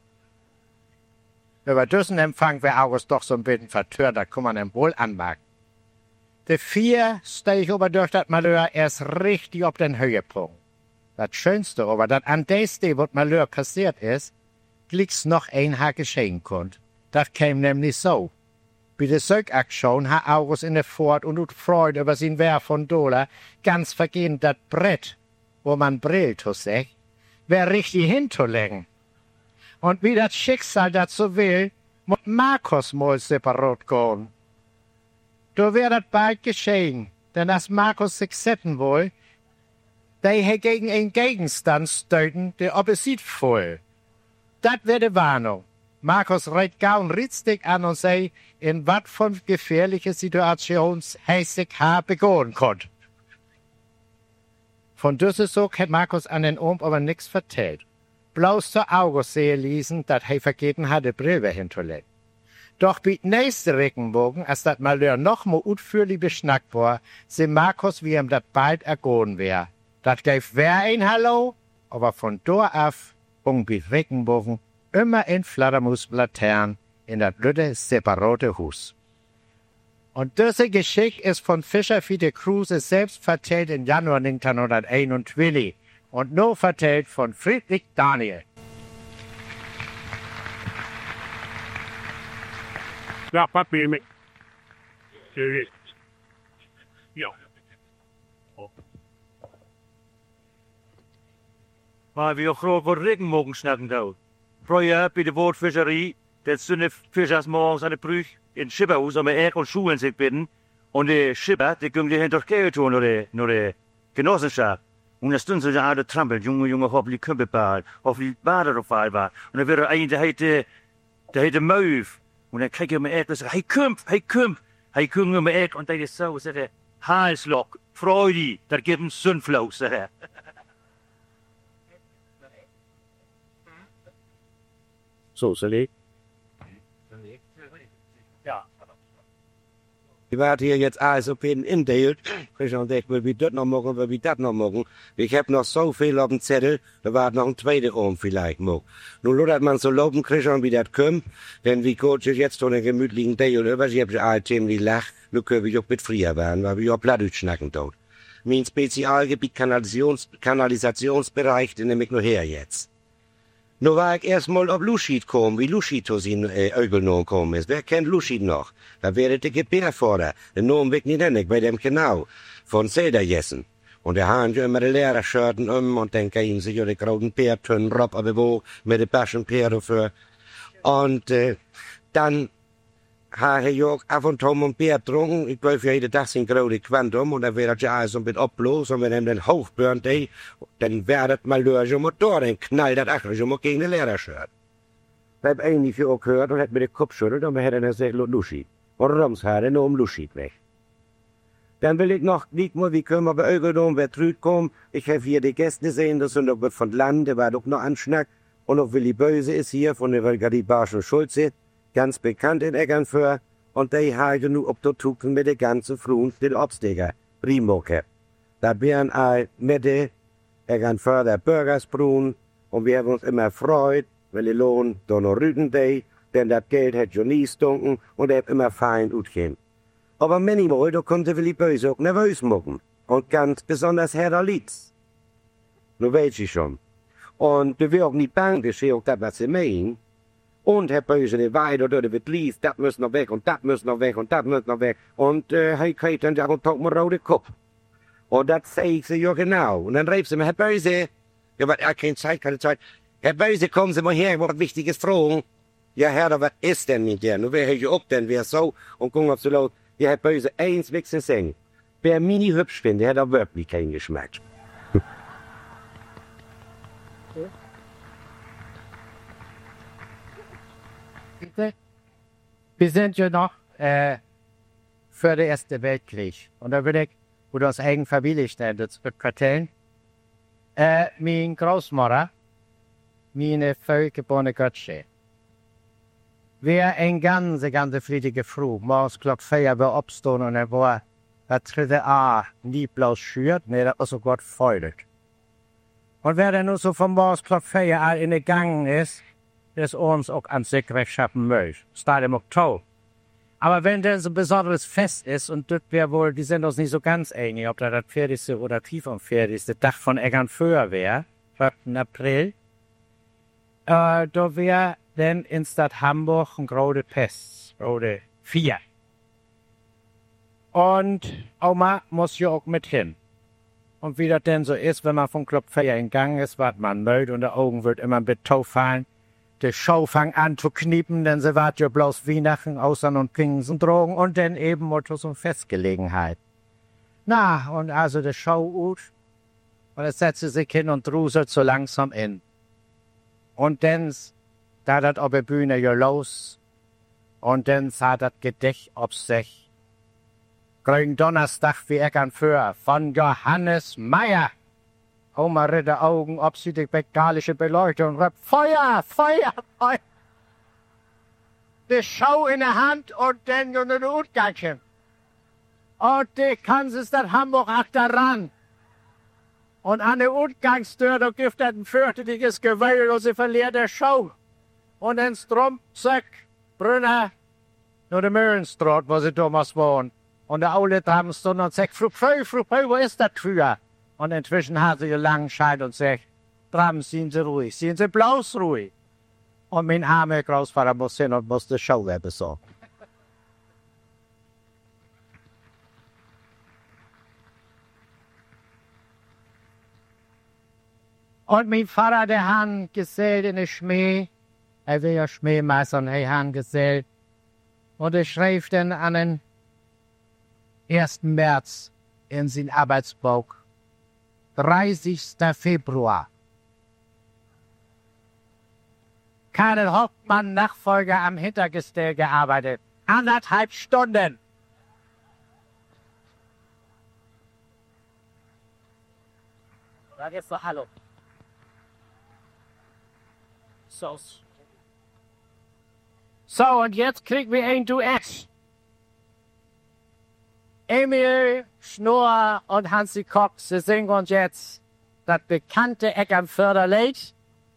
Über diesen Empfang wär August doch so ein bisschen vertört, da kann man ihm wohl anmerken. De vier steig aber durch dat Malheur erst richtig auf den Höhepunkt. Das Schönste aber, dat an des Day, wo Malheur passiert ist, glicks noch ein ha geschehen konnt. Dat käm nämlich so. Bei der Sögaktion ha August in der Fort und ut Freude über sin Wehr von Dollar ganz vergehen dat Brett, wo man brillt, to sech, wär richtig hinzulegen. Und wie das Schicksal dazu will, muss Markus mal separat gehen. Da wär dat bald geschehen, denn als Markus sich setzen will, die he gegen einen Gegenstand steuten, der ob es sieht voll. Dat wäre de Warnung. Markus reit gaun richtig an und sei, in wat von gefährliche Situations he sich ha begonnen konnt. Von Düsseldorf hat Markus an den Ohm aber nix vertellt. Bloß zur Augen sehen ließen, dat he vergeben hatte, Brille hinterlegt. Doch biet nächste Regenbogen, als dat Malheur noch mal utführlich beschnackt war, se Markus, wie ihm dat bald ergonen wär. Dat gäf wer ein Hallo, aber von dort af, um biet Regenbogen, immer in Flattermus-Latern in dat lütte separate Hus. Und diese Geschichte ist von Fischer Fiete Kruse selbst vertellt im Januar neunzehnhunderteinundzwanzig und nur vertellt von Friedrich Daniel. Ja, Papier mit. Ja. Maar we groot voor regenbogen snakken dood. Vroeger bij de woordvisserie, dat zijn vissers morgens aan de brug in het schipperhuis om erg en schulen zich binnen. En de schipper, die kunnen die hinterkeer toe naar de, naar de genossenschaft. En dan stonden ze aan de trampel, jonge, jonge, hoffentlich kumpelbaar, hoffentlich bader op waar. En dan werd er een, die heette, die heette Muif. En dan kreeg je me echt en zei, hey kump, hey kump. Hij kon me echt, en dat is zo, zei hij, halslok, Freude, dat geeft een zunfloos, zei hij. So, Sally. Ja. Die waren hier jetzt alles op jeden indeelt. Christian dacht, wil wie dat nog mogen, wil wie dat nog mogen. Ik heb nog zoveel op een zettel, er war nog een tweede oom vielleicht mogen. Nun lodert man so loben, Christian, wie dat kommt, denn wie kurz ist jetzt so einen gemütlichen Deel über, sie haben alle ziemlich lach, nu können wir auch mit früher waren, weil wir auch Plattdeutsch schnacken dort. Mein Spezialgebiet Kanalisations Kanalisationsbereich, den nehme ich nur her jetzt. Nu war ich erstmal auf Luschid kommen, wie Luschid zu sin äh, Eugelnohm kommen ist. Wer kennt Luschid noch? Da wäre der Gebärvorder. Den Nomen weg nicht nennen, bei dem genau. Von Selderjessen. Und der haben ja immer die Lehrerschörten um und dann gehen sie ja die grauen Pärtönen, Rob, aber wo, mit den Baschenpär dafür. Und, äh, dann, habe ich auch ab und zu ein Bier getrunken. Ich glaube, für jeden Tag sind große Quantum und dann wird das ja alles so ein bisschen ablos und wenn er dann hochburnt, dann wird das mal durch und Motor, dann knallt das achterlich schon mal gegen den Lehrershirt. Ich habe eigentlich auch gehört und hat mir den Kopf schüttelt und wir hätten dann gesagt, Luschid. Und Romshaare nur um Luschid weg. Dann will ich noch nicht mal, wie können wir bei Eugeldom, wer trüt kommen. Ich habe hier die Gäste gesehen, das sind doch von Land, der war doch noch Anschnack. Und auch Willi Böse ist hier von der Valgadi Barsch und Schulze. Ganz bekannt in Eckernföhr, und die haben nu ob der Tuken mit der ganzen Fruen den Obsteger, Primoke. Da wären all mit der Eckernföhr der Bürgersbrun, und wir haben uns immer freut, weil die Lohn da noch rüden dey, denn das Geld hat schon nie stunken, und er hat immer fein utgehen. Aber manchmal, da konnte Willi Böse auch nervös machen, und ganz besonders Herr der Lieds. Nu weiß ich schon. Und du wirst auch nicht bang, das ist auch das, was sie meinen. Und Herr Böse, der weiter dort wird lief, das muss noch weg, und das muss noch weg, und das muss noch weg. Und äh, er kriegt dann auch einen roten Kopf. Und das sehe sie ja genau. Und dann rief sie mir, Herr Böse, ja, aber er keine Zeit, keine Zeit. Herr Böse, kommen Sie mal her, ich wollte was Wichtiges fragen. Ja, Herr, was ist denn mit dir? Nun wäre ich ab, denn wer so, und gucken, ob so laut. Ja, Herr Böse, eins wichtig sagen. Wer mini hübsch findet, der hat auch wirklich keinen Geschmack. Wir sind ja noch äh, für den Ersten Weltkrieg. Und da will ich, wo du aus eigen Familie stellst, zurückkartellen. Äh, meine Großmutter, meine vollgeborene Götze, wäre ein ganze, ganze friedige Früh. Morgens Glock vier war abstehen und er war, der dritte A, nie bloß schürt, nee, das ist so Gott feuert. Und wer dann nur so von morgens Glock vier all in den Gang ist, das uns auch an sich recht schaffen möchte. Steht im Oktober. Aber wenn das ein besonderes Fest ist, und das wäre wohl, die sind uns nicht so ganz einig, ob das das vierzigste oder tief am vierzigste Tag von Eckernföhr wäre, vierten April, äh, da wäre dann in Stadt Hamburg ein große Fest, große Vier. Und Oma muss ja auch mit hin. Und wie das denn so ist, wenn man vom Club vier in Gang ist, was man mögt und der Augen wird immer mit Tau fallen, die Show fang an zu kniepen, denn sie wart ja bloß Weihnachten, Austern und Pfingsten Drogen und dann eben mal so eine Festgelegenheit. Na, und also die Show ut, Und er setzte sich hin und druselt so langsam in. Und dann, da dat auf der Bühne ja los, und dann sah das Gedicht ob sich. Gründonnerstag wie Eckern für, von Johannes Meyer. Oma ritte Augen, ob sie die bengalische Beleuchtung rübt. Feuer, Feuer, Feuer. Die Schau in der Hand und dann nur ein Utgangchen. Und die Kansas das Hamburg achteran. Und an der Utgangstür, da gibt es ein fürchterliches Geweil und sie verliert der Show. Und dann Stromp, Söck, Brünner, nur der Mühlenstraat, wo sie damals wohnen. Und der Aule haben stund und sagt, Frau Pfeu, Frau Pfeu, wo ist das für? Und inzwischen hat sie einen langen Scheid und sagt, Dram, sind Sie ruhig, sind Sie bloß ruhig. Und mein armer Großvater muss hin und muss die Show besorgen. Und mein Vater, der hat gesellt in den Schmäh. Er will ja Schmähmeister und er hat gesellt. Und er schrieb dann an den ersten März in sein Arbeitsbuch. dreißigster Februar. Keinen Hauptmann-Nachfolger am Hintergestell gearbeitet. Anderthalb Stunden. Sag jetzt doch Hallo. So. So, und jetzt kriegen wir ein Duett. Emil Schnorr und Hansi Cox, sie singen uns jetzt das bekannte Eckernförder Lied.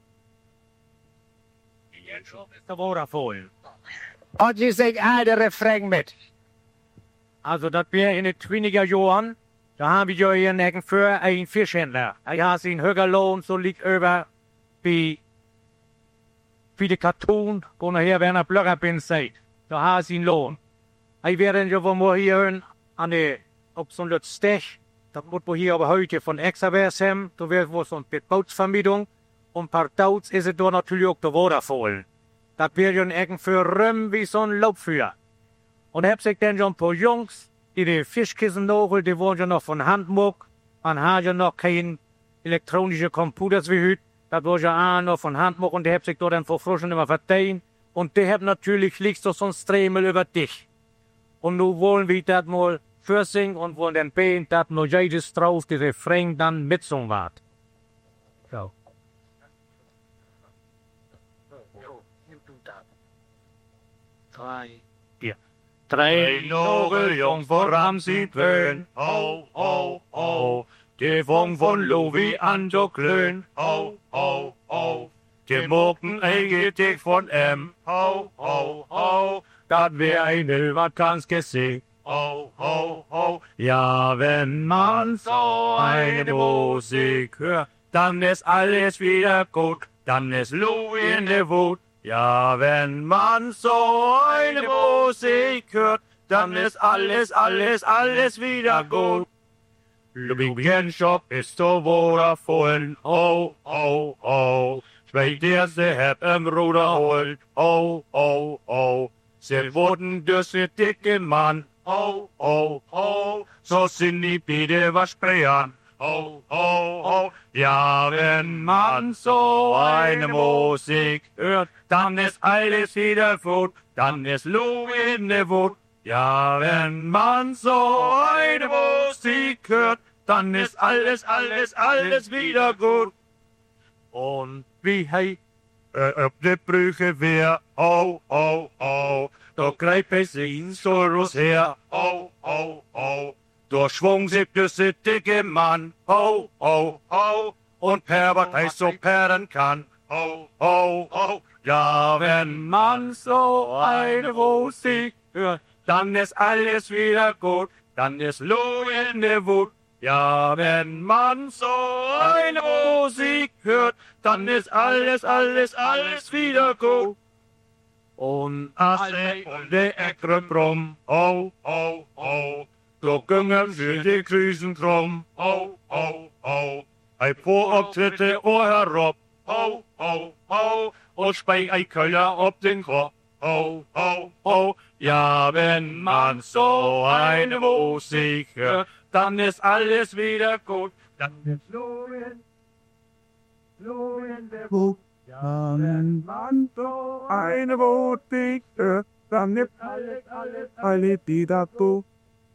Jetzt schon ist der Vodafone. Und sie singen alle Refrain mit. Also, das wäre in den zwanziger Jahren, da haben wir ja hier in Eckenföhr einen Fischhändler. Er hat einen höheren Lohn, so liegt über wie, wie die Karton, wo nachher, wenn er Blöcker bin, sagt. Da hat sie einen Lohn. Ich werde ja, wo wir hier hören, an der, ob so ein Stech, das muss man hier aber heute von Exavers haben, da wird wohl so eine Bootsvermietung, und per Dauts ist es da natürlich auch der Vodafone. Das wird ja in Eckenföhr rum wie so ein Laubführer. Und hab sich dann schon ein paar Jungs, die die Fischkissen nachholen, die wollen ja noch von Hand muck, man hat ja noch kein elektronische Computers wie heute, das wollen ja auch noch von Hand muck, und die hab sich da dann vor Frischen immer verteilen, und die hab natürlich liegt doch so ein Stremel über dich. Und nun wollen wir das mal vorsingen und wollen dann beten, dass nur jedes drauf, die Refrain dann mitsungen wird. So. Drei, vier. Drei Nogeljong voran sind wön, ho, ho, ho. Die Wong von Lovi an der Klön, ho, ho, ho. Die Mucken eigetig von M, ho, ho, ho. Dat wär eine, wat ganz gesehen, ho, ho, ho. Ja, wenn man so eine Musik hört, dann ist alles wieder gut, dann ist Louis in der Wut. Ja, wenn man so eine Musik hört, dann ist alles, alles, alles wieder gut. Louis Shop ist so Vodafone, ho, ho, ho. Zwei der se hab im Ruder holt, ho, ho, ho. Sie wurden düsse dicke Mann, ho, ho, ho. So sind die bitte was sprechen, ho, ho, ho. Ja, wenn man so eine Musik hört, dann ist alles wieder gut, dann ist Louis in der Wut. Ja, wenn man so eine Musik hört, dann ist alles, alles, alles wieder gut. Und wie hey, äh, ob die Brüche wär, oh, oh, oh, da greift es ihn so raus her, oh, oh, oh, da schwung sich düsse dicke Mann, oh, oh, oh, und Herbert heißt so perren kann, oh, oh, oh, ja, wenn man so eine Musik hört, dann ist alles wieder gut, dann ist Louis in der Wut. Ja, wenn man so eine Musik hört, dann ist alles, alles, alles wieder gut. Und Asse und der Äckre brumm, oh, oh, oh, da gingen sie die Krisen drum, oh, oh, oh. Ein Vorauftritte Ohr herab, oh, oh, oh, und speig ein Köller ob den Kopf, oh, oh, oh. Ja, wenn man so eine Musik hört, dann ist alles wieder gut, dann wird Florian, Florian der Wo dann man so eine Botige, dann nimmt alle, alle, alle die da go.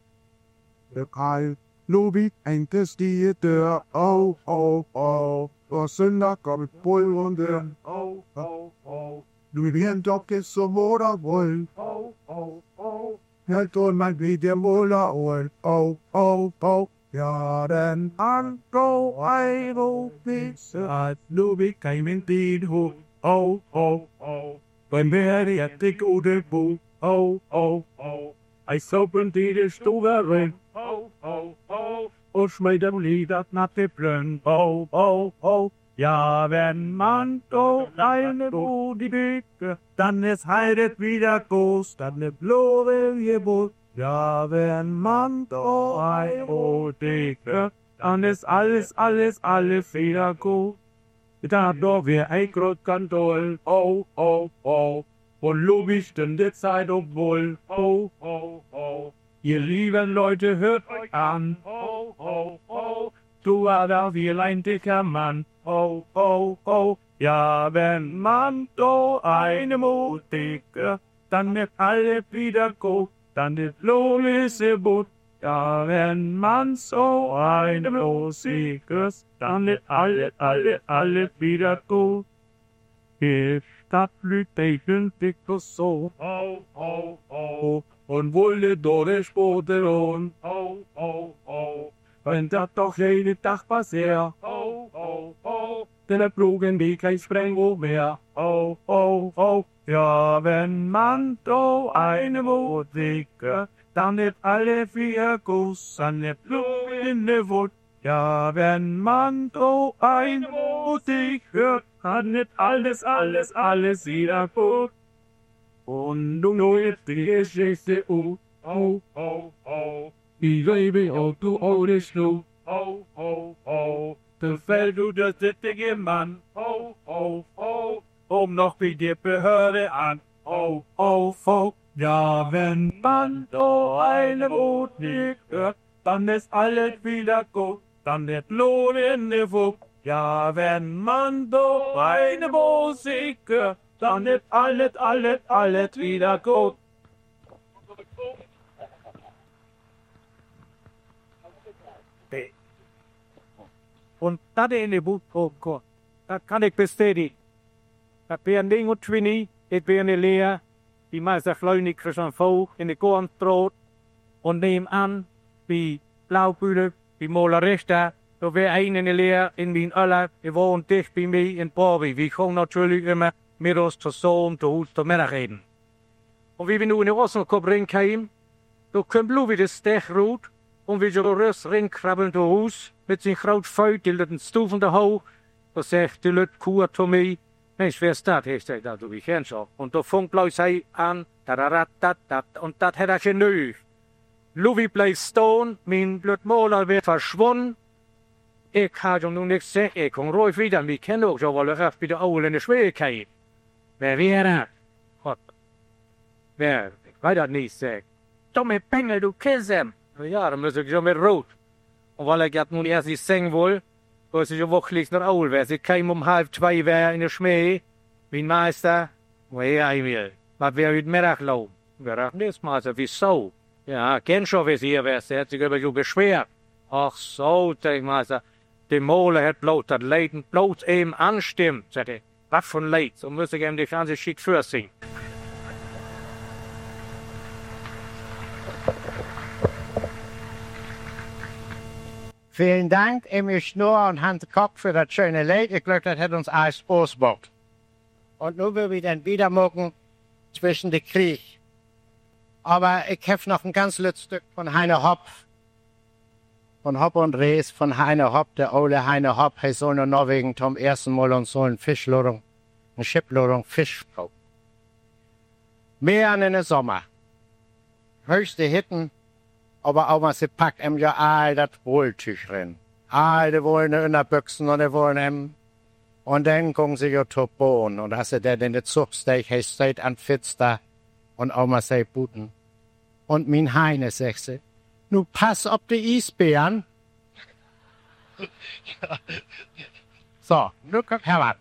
Der Karl Lobi entes die der oh oh oh. Was sind da kommt voll und der oh, oh, oh, du wirst doch so oder wollen. oh, oh, oh. Ja, tun man wie der Muller und oh oh oh. Ja, den an go I go fix at Lobi kein in die ho. Oh oh oh. Beim Berry hat die gute Bu. Oh oh oh. I sopen die de Stuverin. Oh, oh, oh, Und schmeid dem Lied dat natte Brünn. Oh, oh, oh. Ja, wenn man do eine Rudi bicke, dann ist heidet wieder groß, dann ne Blore gebot. Ja, wenn man do eine Rudi bicke, dann ist alles, alles, alles wieder gut. Da do wir ein Grot Kantol. Oh, oh, oh. Und Lobi stünde Zeit obwohl. Oh, oh, oh. Ihr lieben Leute, hört euch an. oh, oh, oh. Du war da wie ein dicker Mann. Oh, oh, oh. Ja, wenn man do eine Mutige, dann wird alle wieder gut. Dann ist Lohse Boot. Ja, wenn man so eine Musike, dann wird alle, alle, alle wieder gut. Die Stadt blüht dick so. Oh, oh, oh, Und wolle do der Spoderon. oh, oh, oh, Wenn das doch jeden Tag passiert, oh, oh, oh, denn der Plogen wie kein Sprengwo mehr. Oh, oh, oh. Ja, wenn man do eine Musike, dann wird alle vier Guss an der Blume in der Wut. Ja, wenn man do eine Musik hört, dann wird alles, alles, alles wieder gut. Und du neuest die Geschichte uh, oh, oh, oh, ich lebe auch du ohne Schnur. oh, oh, oh, Da fällt du der sittige Mann, oh, oh, oh, um noch wie die Behörde an. Oh, oh, oh. Ja, wenn man so eine Musik hört, dann ist alles wieder gut. Dann wird Lohn in der Wucht. Ja, wenn man so eine Musik hört, dann ist alles, alles, alles wieder gut. Und das in die Buch kommt, das kann ich bestätigen. Das wären Ding und Twinny, ich wäre eine Lehre, die Meister Fleunig Christian Vogt in die Kornstraat und nebenan, wie Blaubühle, wie Moller Richter, da wäre eine Lehre in Wien Öller, die wohnt dicht bei mir in Borby. Wir kommen natürlich immer mittags zusammen, zu Hause, zu Mittag reden. Und wie wir nun in die Ossenkorb reinkamen, da kommt Louis das Stechrot und wie so rust reinkrabbeln zu Hause, mit sein groot Feut, die lutten Stufen da hoch, da sagt die Lut Kuh zu mir, Mensch, wer ist das? Ich sag, das du, ich kenn schon. Und da fängt bloß er an, da und das hat er genug. Louis bleibt stehen, mein Blutmaler wird verschwunden. Ich habe ihm nun nichts gesagt, ich komme ruhig wieder, wir kennen auch schon, weil er bei der Aule in der Schwierigkeit. Wer wäre das? Gott. Wer? Ich weiß das nicht, sag. Dumme Pengel, du kennst ihn. Ja, dann muss ich schon mit Rot. Und weil ich jetzt nun erst nicht singen will, muss ich wirklich nach Aul werden. Ich kam um halb zwei wär in der Schmäh, mein Meister, woher ich will. Was wir heute Mittag laufen? Wir dachten, das Meister, wieso? Ja, kenn schon, wie sie hier wärst, der hat sich über so beschwert. Ach so, sag ich Meister, die Mole hat bloß das Leiden bloß eben anstimmt, sag ich. Was für ein Leid, so müsste ich ihm die ganze Schick fürsehen. Vielen Dank, Emil Schnur und Hans Koch für das schöne Lied. Ich glaube, das hat uns alles ausgebaut. Und nun will ich dann wieder machen zwischen den Krieg. Aber ich habe noch ein ganz letztes Stück von Heine Hopp. Von Hopp und Rees, von Heine Hopp. Der ole Heine Hopp, er soll in Norwegen zum ersten Mal und so eine Fischladung, eine Schiffladung Fisch kaufen. Mehr in den Sommer. Höchste Hitten. Aber auch mal, sie packt ihm ja all das Wohltüch rein. All die wollen in der Büchsen und die wollen ihm. Und dann gucken sie ja zu Bohnen. Und als er dann in der Zuchtsteig, er steht an Fitster und auch mal sei Buten. Und mein Heine, sagt sie, nu pass auf die Eisbären. So, nu kommt Herbert.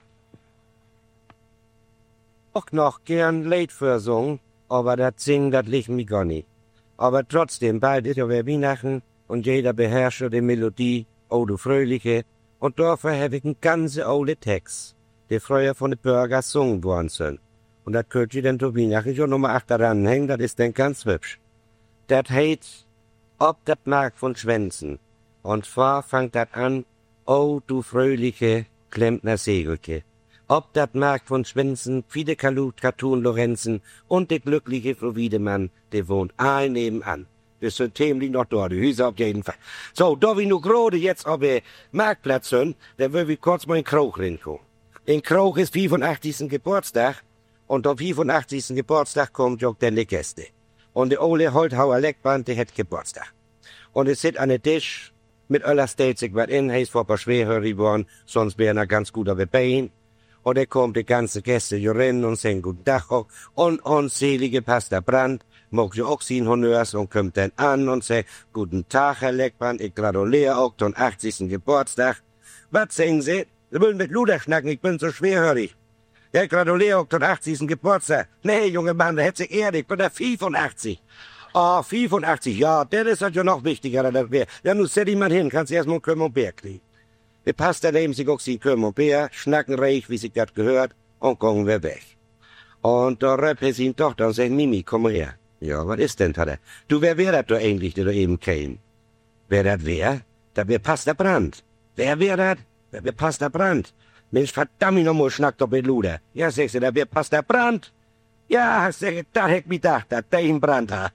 Auch noch gern Lied vorsungen, aber das Singen, das liegt mir gar nicht. Aber trotzdem, bald ist ja wieder Weihnachten und jeder beherrscht die Melodie, oh du Fröhliche, und dafür habe ich einen ganz alten Text, der früher von den Bürgern gesungen worden sind. Und das könnt ihr dann zu Weihnachten schon nochmal achteran hängen, das ist dann ganz hübsch. Das heißt, ob das mag von Schwänzen. Und zwar fängt das an, oh du fröhliche Klempner Segelke. Ob das mag von Schwänzen, Fide Kalut, Katun Lorenzen und der glückliche Frau Wiedemann, der wohnt ein nebenan. Das sind Themen, die noch dort, die Hüse auf jeden Fall. So, da wir nur gerade jetzt auf dem Marktplatz sind, dann will ich kurz mal in Kroch reinkommen. In Kroch ist fünfundachtzigsten Geburtstag und am fünfundachtzigsten Geburtstag kommt auch der Gäste. Und der Ole Holthauer Leckband, der hat Geburtstag. Und es sitzt an der Tisch mit aller stellt sich was in, heißt vor ein paar schwerhörig geworden, sonst wäre er ganz gut auf der Bein. Und er kommt die ganze Gäste hier rein und sagen guten Tag auch. Und unzählige Pastor Brandt mag ja auch sein Honneurs und kommt dann an und sagt, guten Tag, Herr Leckbrand, ich gratuliere auch zum achtzigsten Geburtstag. Was sagen Sie? Sie wollen mit Luder schnacken, ich bin so schwerhörig. Ja, ich gratuliere auch zum achtzigsten Geburtstag. Nee, junge Mann, da hätte sich ehrlich, ich bin der fünfundachtzig. Ah, oh, fünfundachtzig, ja, der ist halt ja noch wichtiger, das wäre. Ja, nun setz dich mal hin, kannst erst mal Köln und Bär kriegen. Der Pastor neben sich auch sie Köln und Bär, schnacken reich, wie sich das gehört, und kommen wir weg. Und da röppt er seine Tochter und sagt, Mimi, komm her. Ja, was ist denn, hat er? Du, wer wär das da eigentlich, der da eben käm? Wer das wär? Da wär Pastor Brandt. Wer wär das? Wer wär Pastor Brandt? Mensch, verdammt nochmal, schnackt doch mit Luder. Ja, sagst du, da wär Pastor Brandt. Ja, sag ich, da hätt mich gedacht, da den Brandt ha.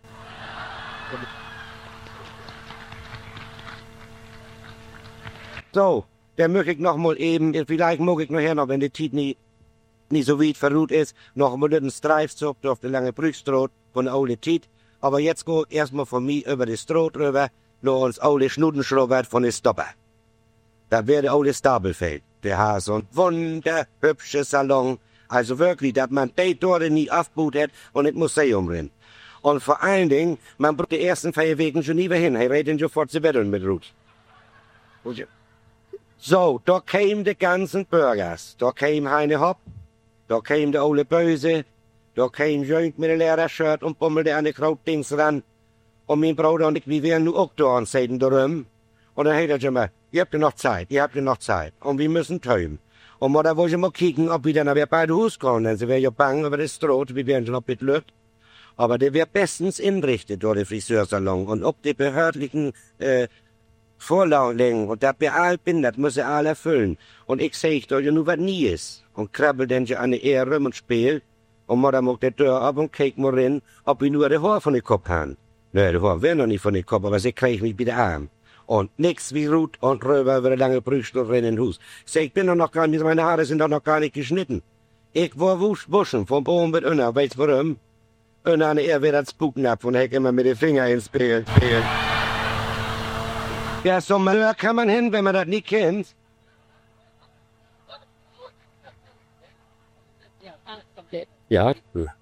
So, dann möchte ich noch mal eben, vielleicht mag ich nachher noch, wenn die Tiet nie, nie so weit verruht ist, noch mal einen Streifzug auf die lange Brüchstroh von der Ole Tiet. Aber jetzt go erstmal von mir über die Stroh drüber, nur uns Ole Schnudenschrobert von der Stopper. Da wäre der Ole Stabelfeld. Der hat so ein wunderhübsches Salon. Also wirklich, dass man die dort nie aufbaut hat und ins Museum rennt. Und vor allen Dingen, man braucht die ersten vier Wegen schon nie mehr hin. Er redet sofort zu Wetteln mit Ruth. So, da kämen die ganzen Bürgers. Da käm Heine Hopp, da käm der Ole Böse, da käm Jönk mit dem Lehrershirt und bummelte an die Krautdings ran. Und mein Bruder und ich, wir wären nur auch da und säten darum. Und dann hätte er immer, ihr habt ja noch Zeit, ihr habt ja noch Zeit. Und wir müssen tömen. Und da wollte ich mal kicken, ob wir dann aber beide Hus kommen. Denn sie wären ja bang über das Stroh, wir wären schon noch mit Lüt. Aber der wäre bestens inrichtet, dort der Friseursalon. Und ob die behördlichen, äh, Vorlagen und das wir all bin, das muss er all erfüllen. Und ich sag doch ja nur was nie ist. Und krabbel dann ja an die Ehre und spiel. Und Mutter macht die Tür ab und kiek mal rein, ob wir nur die Haar von den Kopf haben. Ne, die Haar wären noch nicht von den Kopf, aber sie krieg mich wieder arm. Und nix wie Ruth und Röber über die lange Brüchstunde rennen in Hus. Sag, ich bin doch noch gar nicht, meine Haare sind doch noch gar nicht geschnitten. Ich war wusch Buschen, vom Boden mit Unna, weißt warum? Unna an er wird das Spuken ab und heck immer mit den Finger ins Bild. Ja, so mal kann man hin, wenn man das nicht kennt. Ja.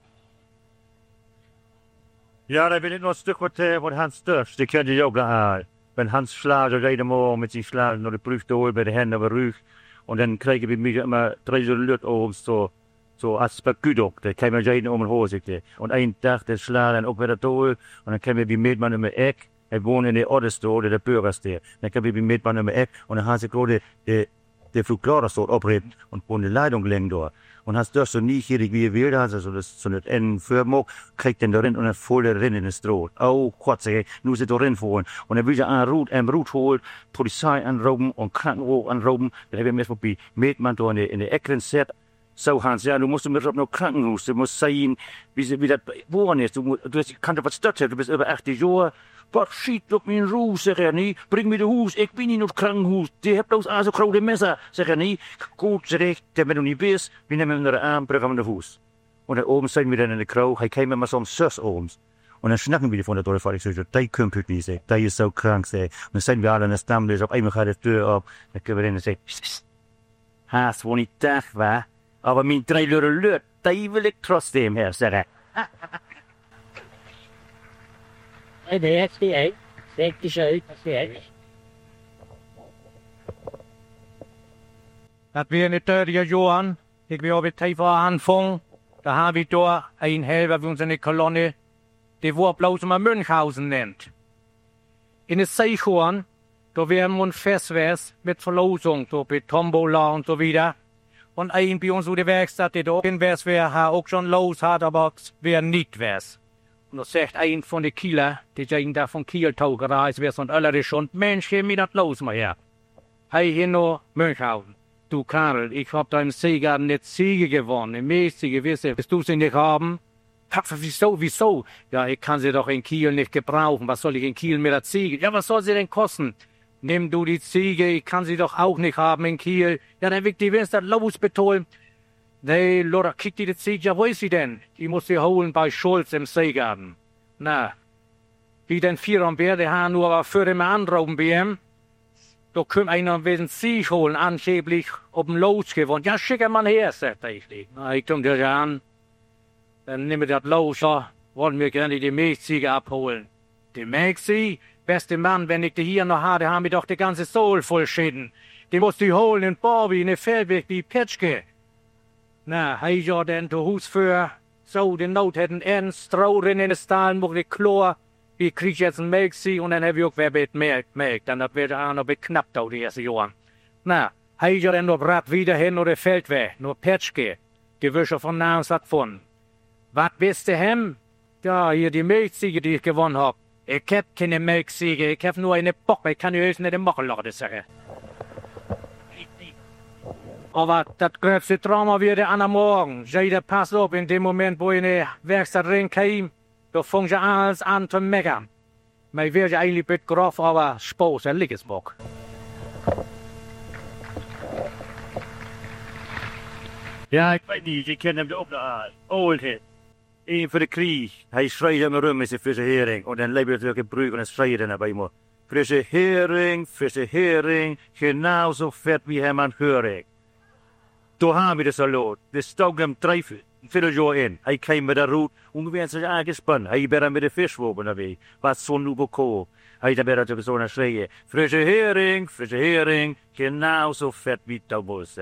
Ja, da bin ich noch ein Stück was von Hans Dörsch. Die kennt ihr auch gleich. Wenn Hans schlagen, jeden Morgen mit sich schlagen, noch die Brüste holen, bei den Händen auf den Rück. Und dann kriegen wir mich immer drei so Leute oben, so, so als Vergütung. Da kann man jeden um den Hose. Und einen Tag, der schlagen dann auch wieder durch. Und dann können wir wie Mädmann im Eck. Er wohnt in der Ordestor, oder der Bürgersteher. Dann können wir wie Mädmann im Eck. Und dann haben sie gerade die, die Flugklarastor abreden und wo eine Leitung legen dort. Und hast das so niedrig wie er will, also das so nicht Enden für mag, kriegt den da rein und dann voll der rein in das Stroh. Oh Gott, sag ich, nur sie da rein fahren. Und dann will sie einen Rut, einen Rut holen, Polizei anrauben und Krankenwagen anrauben. Dann haben wir erstmal bei Mädmann da in der, in der Ecke gesetzt. So Hans, ja, du musst mit auf noch Krankenhaus, du musst sehen, wie, sie, wie das wohnen ist. Du, du hast, ich kannte was das, du bist über achtzig Jahre. Was schiet auf mein Ruß, sag er nie. Bring mir den Hus, ich bin nicht auf Krankenhaus. Die habt bloß also kraute Messer, sag er nie. Gut, sag ich, der wenn du nicht bist, wir nehmen ihn in den Arm, bringen ihn in den Hus. Und dann oben sind wir dann in der Krau, er kam immer so am Süß oben. Und dann schnacken wir von der Dorf, ich sag, der kommt nicht, sag, der ist so krank, sag. Und dann sind wir alle in der Stammtisch, auf einmal geht die Tür ab, dann können wir dann sagen, hast wo nicht Tag war, aber mein drei Leute Leute, die will ich trotzdem her, sag er. Der ist die Eck, sagt die Schuld, das ist Dat weer in de dertiger Jahren, ik weer op het tiefer aanvang, da habe ich da ein Helfer für unsere Kolonne, die war bloß immer Münchhausen nennt. In den Seichhorn, da wären wir festwärts mit Verlosung, so mit Tombola und so wieder. Und ein bei uns so die Werkstatt, die da in wär's wär, auch schon los hat, aber wär nicht wär's. Und da sagt ein von den Kieler, die sagen da von Kieltau gereist wär's und alle schon, Mensch, geh mir das los mal her. Hey, hier noch Münchhausen. Du Karl, ich hab da im Seegarten nicht Ziege gewonnen, im Mäßige, wisst ihr, willst du sie nicht haben? Papa, wieso, wieso? Ja, ich kann sie doch in Kiel nicht gebrauchen, was soll ich in Kiel mit der Ziege? Ja, was soll sie denn kosten? Nimm du die Ziege, ich kann sie doch auch nicht haben in Kiel. Ja, dann wird die wenigstens los betonen. Nee, Laura, kick die die Ziege, ja, wo ist sie denn? Die muss sie holen bei Schulz im Seegarten. Na, wie denn vier am Bär, der haben nur aber für den anrauben bei ihm. Da kommt einer wegen Ziege holen, angeblich, ob ein Los gewonnen. Ja, schick man her, sagt ich. Na, ich komm dir ja an. Dann nimm das Los, ja, wollen wir gerne die Milchziege abholen. Die Milchziege? Beste Mann, wenn ich die hier noch habe, haben wir doch die ganze Sohl voll Schäden. Die muss die holen in Borby, in der Feldweg, die Petschke. Na, hei ja denn zu Hus für, so, den Not hätten ernst, Traurin in den Stahlen, wo die Chlor, ich krieg jetzt ein Milchziege und dann hab ich auch wer mit Milch, Milch, dann wird er auch noch beknappt, auch die erste Jahren. Na, hei ja denn nur Brat wieder hin oder Feldweg, nur Petschke, Gewüsche von Namens hat von. Was bist du hem? Ja, hier die Milchziege, die ich gewonnen hab. Ich hab keine Milchziege, ich hab nur eine Bock, ich kann die höchstens nicht im Mochenladen sagen. Aber das größte Trauma wird der andere Morgen. Jeder passt auf, in dem Moment, wo ich in die Werkstatt reinkam, da fang ich alles an zu meckern. Mir wird ja eigentlich ein bisschen grob, aber Spaß, er liegt es Bock. Ja, ik weet niet, ik ken hem op de aard. Oldhead. Eén voor de Krieg. Hij schreit hem rum met zijn frisse hering. En dan lebt er natuurlijk een broek en een strijden bij me. Frisse hering, frisse hering. Genauso vet wie hem aan heurig. Toen haben wir das Salat. Wir stoken hem drie, vierteljahr in. Hij kwam met de roet. Ongeveer zich aangespannen. Hij ben met de viswoben erbij. Wat zo'n nieuwe kool. Hij dan ben er zo naar schreien. Frisse hering, frisse hering. Genauso vet wie dat was.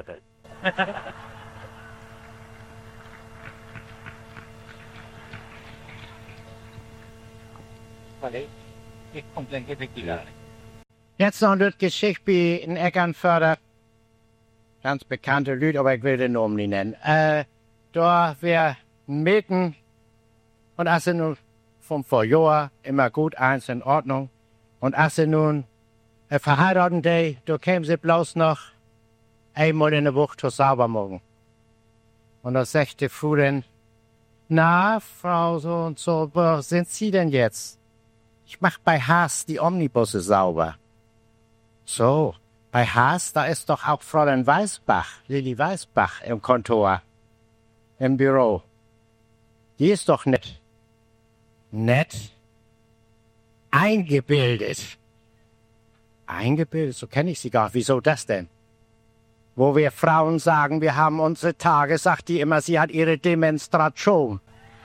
Jetzt noch eine Geschichte wie in Eckernförder. Ganz bekannte Leute, aber ich will den Namen nicht nennen. Äh, da wäre ein Mädchen und als sie nun vom Vorjahr immer gut, eins in Ordnung. Und als sie nun äh, verheiraten, die, da kämen sie bloß noch einmal in der Woche zur Saubermorgen. Und da sagt die Frau dann, na, Frau so und so, wo sind Sie denn jetzt? Ich mach bei Haas die Omnibusse sauber. So, bei Haas, da ist doch auch Fräulein Weißbach, Lilly Weißbach im Kontor, im Büro. Die ist doch nett. Nett? Eingebildet. Eingebildet, so kenne ich sie gar. Wieso das denn? Wo wir Frauen sagen, wir haben unsere Tage, sagt die immer, sie hat ihre Demonstration.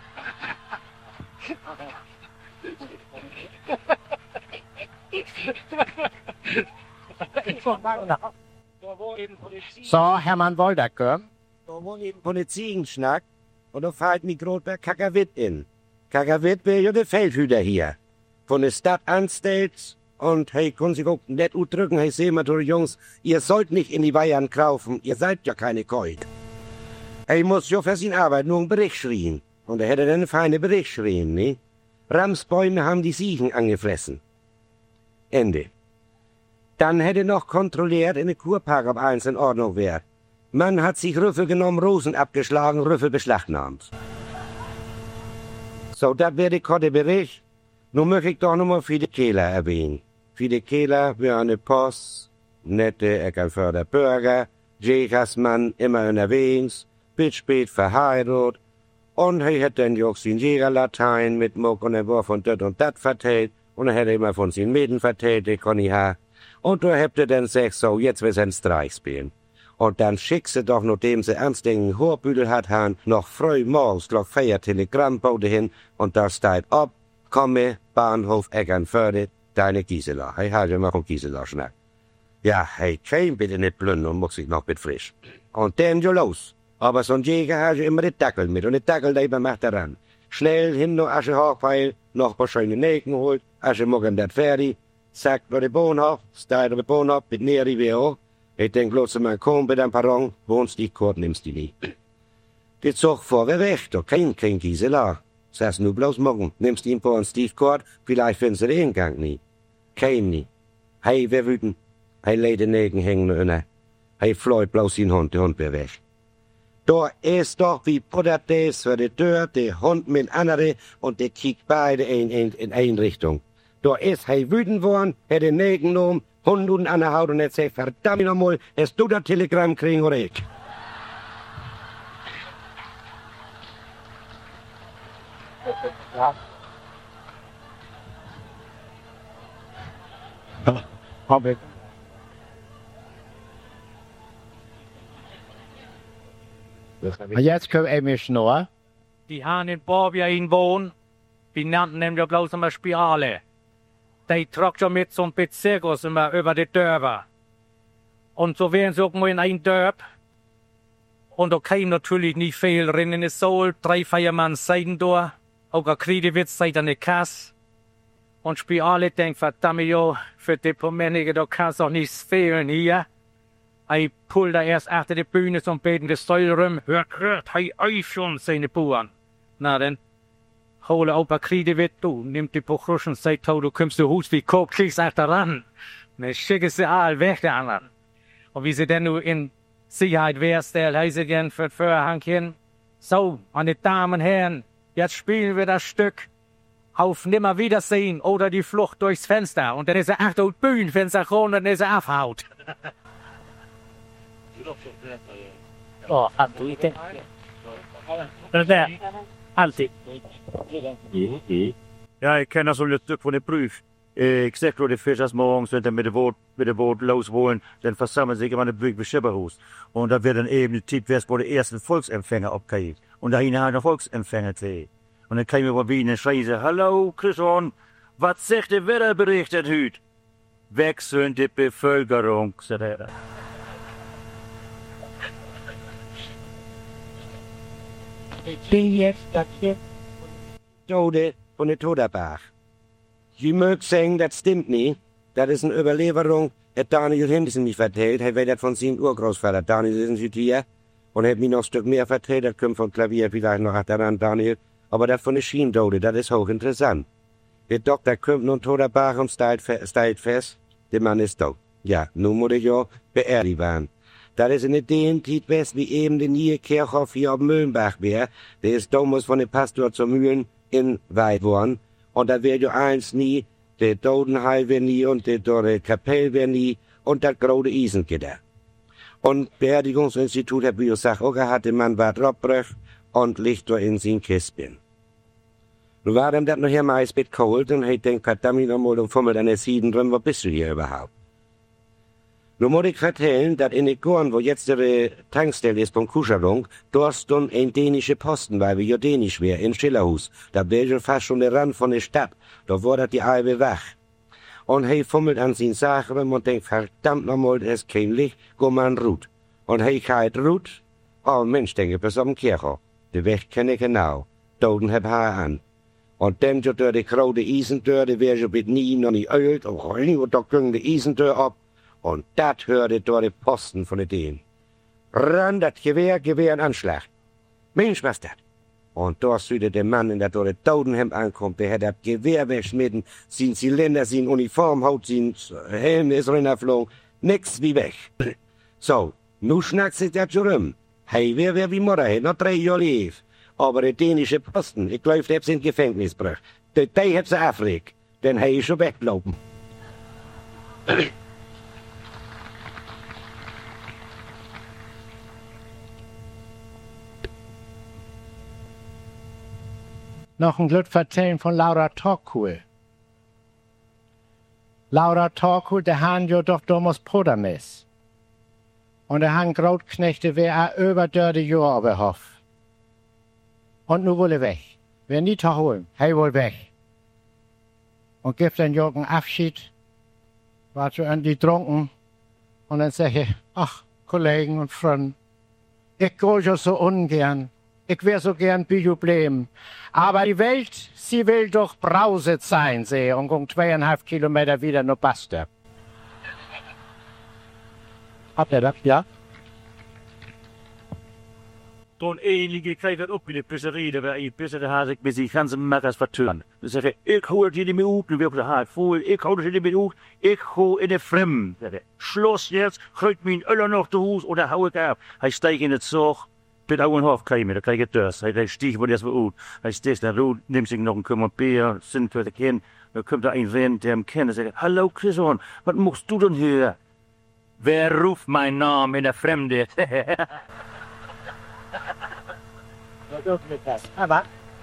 So, Hermann Wolderkör. Da war eben von der Ziegenschnack und da fällt mir gerade bei Kakawitt in. Kakawitt wäre ja der Feldhüter hier. Von der Stadt anstellt und hey, können sich auch nett udrücken, hey, seh mal, du Jungs, ihr sollt nicht in die Weihern kaufen, ihr seid ja keine Keut. Hey, muss ja für seine Arbeit nur einen Bericht schreien. Und er hätte dann einen feinen Bericht schreien, ne? Ramsbäume haben die Siechen angefressen. Ende. Dann hätte noch kontrolliert in den Kurpark, ob alles in Ordnung wäre. Man hat sich Rüffel genommen, Rosen abgeschlagen, Rüffel beschlagnahmt. So, das wäre der korte Bericht. Nun möchte ich doch nochmal Fide Kehler erwähnen. Fide Kehler wäre eine Post, nette Eckernförder Bürger, Jägersmann, immer unterwegs, bis spät verheiratet. Und er hätte dann auch sein Jägerlatein mit Muck und er war von dort und dat vertellt. Und er hätte immer von seinen Mäden vertellt, die kann ich ha. Und da habt ihr dann gesagt, so, jetzt will sie einen Streich spielen. Und dann schickt sie doch, nachdem sie ernst den Horbüdel hat, han, noch früh morgens, glaub, vier Telegrammbote hin. Und da steht ob, komme, Bahnhof Eckernförde, deine Gisela. Hey, halt ja mal von Gisela schnack. Ja, hij kein bitte nicht blöd und muss sich noch bit frisch. Und dann jo los. Aber so ein Jäger hat ja immer den Dackel mit und den Dackelleiber macht er ran. Schnell hin noch Asche hochpeil, noch ein paar schöne Nägen holt, Asche morgen dat fertig, zack, über den Bohnhof, steigt über den Bohnhof, mit näher wie auch. Ich denk bloß, man kommt bei dem Perron, wohnst die Kort, nimmst die nie. Die Zug vor wir weg, doch kein, kein Gisela. Sagst nur bloß morgen, nimmst ihn vor einen Stiefkort, vielleicht findest du den Gang nie. Kein nie. Hei, wer wüten? Hei, lädt den Nägen hängen inne. Hei, fleut bloß den Hund, der Hund wär weg. Da ist doch wie puttert des für die Tür, der Hund mit andere und der kickt beide in, in, in eine Richtung. Da ist hei wütend worden, hat den Nägen genommen, Hund und an der Haut und hat gesagt, verdammt nochmal, hast du das Telegramm kriegen oder ich? Ja. Hab ich. Und jetzt kommt Emil Schnorr. Die haben in Barbia in wohnen. Wir nannten ihn ja bloß immer Spirale. Die trug ja mit so einem Bezirkus immer über die Dörfer. Und so wären sie auch mal in ein Dörp. Und da kam natürlich nicht viel rein in die Sohl. Drei, vier Mann seiden da. Auch ein Kriedewitz seid an die Kasse. Und Spirale denkt, verdammt ja, für die Pomänige, da kann's doch nichts fehlen hier. Ei pullt da erst achter die Bühne zum Beten des Säul rum. Hört, hört, hei auf schon, seine Buren. Na denn, hole auch ein Kriedewitz, du, nimm die Buchruschen, sagt, du kommst du Hus wie Kok, kriegst achter ran. Ne, schicke sie all weg, der anderen. Und wie sie denn nur in Sicherheit wärstell, heißt sie denn für Vorhangchen. So, meine Damen und Herren, jetzt spielen wir das Stück auf Nimmerwiedersehen oder die Flucht durchs Fenster. Und dann ist er acht und Bühnenfenster rum, dann ist er abhaut. Oh, fatto i te. Per te, alti. Ja, ik ken dat zo'n stuk van de proef. Ik zeg door de vissers morgens, wenn sie mit dem Boot, mit dem Boot los wollen, dann versammeln sich immer eine Bühne bei Schipperhus. Und da wird dann eben die Zeit, wo die ersten Volksempfänger abkriegen. Und da hinein noch Volksempfänger zu. Und dann kamen wir wieder und schreien sie, hallo, Christian, was sagt der Wetterbericht denn heute? Wechselnde Bevölkerung, sagt er. Ich bin jetzt das hier. Tode von der Toderbach. Sie mögt sagen, das stimmt nicht. Das ist eine Überlieferung, hat Daniel Henderson mich vertellt. Er weiß das von seinem Urgroßvater. Daniel ist ein Südier. Und er hat mich noch ein Stück mehr vertellt. Das kommt vom Klavier vielleicht noch daran, Daniel. Aber das von der Schienentode, das ist hochinteressant. Der Doktor kommt nun Toderbach und stellt fest, der Mann ist tot. Ja, nun muss ich ja beerdigt werden. Das ist in der Zeit west wie eben der neue Kirchhof hier auf Mühlenbach wär. Der ist damals von dem Pastor zur Mühlen in weit worden. Und da wär ja eins nie, der Totenheil wär nie und der dore Kapelle wär nie und das große Isengitter. Und Beerdigungsinstitut hat wie gesagt, auch hat der Mann war Robbrech und liegt da in sein Kistchen. Nun war ihm das noch hier mal ein kalt und ich denk, verdammt nochmal und fummelt an der Sieden drin, wo bist du hier überhaupt? Nun muss ich vertellen, dass in den Gorn, wo jetzt die Tankstelle ist vom Kuscherung, dort dann ein dänische Posten, weil wir ja dänisch wär, in Schillerhus. Da wär schon fast schon der Rand von der Stadt. Da war das die Albe wach. Und he fummelt an sin Sachen und denkt, verdammt nochmal, es ist kein Licht, go man ruht. Und he kalt ruht, oh Mensch, denke, bis am Kirchhof. De Weg kenne ich genau. Toten hab Haar an. Und dann so durch die große Isentür, die wär schon mit nie noch nicht ölt, und da ging die Isentür ab. Und dat hörte durch die Posten von den Dänen. Ran dat Gewehr, Gewehr in Anschlag. Mensch, was dat? Und dort süde der Mann, in der durch den Totenhemd ankommt, der hat dat Gewehr wegschmitten, sein Zylinder, sein Uniformhaut, sein Helm ist runtergeflogen, nix wie weg. So, nu schnackt sich dat schon rum. Hey, wer wär wie Mutter, hey, noch drei Jahre lief. Aber der dänische Posten, ich glaub, der hab's in Gefängnis gebracht. Der, der hab's aufgelegt, denn hey ist schon weggelaufen. Noch ein Glück erzählen von Laura Torkuhl. Laura Torkuhl, der han jo doch damals Podermes. Und der han Grautknechte wär auch über dörde Jahr auf der Hof. Und nu wolle weg. Wer nie zu holen, hei wohl weg. Und gibt den Jungen Abschied, war zu an die trunken, Und dann sag ich, ach, Kollegen und Freunde, ich gehe ja so ungern. Ich wär so gern Bücher bleiben. Aber die Welt, sie will doch brauset sein, sie, und um zweieinhalb Kilometer wieder nur Basta. Habt ihr das? Ja? Toen enige kreeg dat op in de pisseride, waar je pissen de haas ik met die ganse makkers verturen. Dan zeg ik, ik hou het hier niet meer uit, nu wil ik de haat voel, ik hou het hier niet meer uit, ik ga in de frem. Schloss jetzt, groeit mijn uller nog te huis, oder hou ik af. Hij steigt in het zorg, bij de oude hof krijg je, dan krijg je het dus. Hij stieg wordt eerst weer uit. Hij steekt naar rood, neemt zich nog een kummer bier, zin voor de kind. Dan komt er een vent, die hem kent en zegt, hallo Chrison, wat moest du dan hier? Wer ruft mijn naam in de fremde? Aber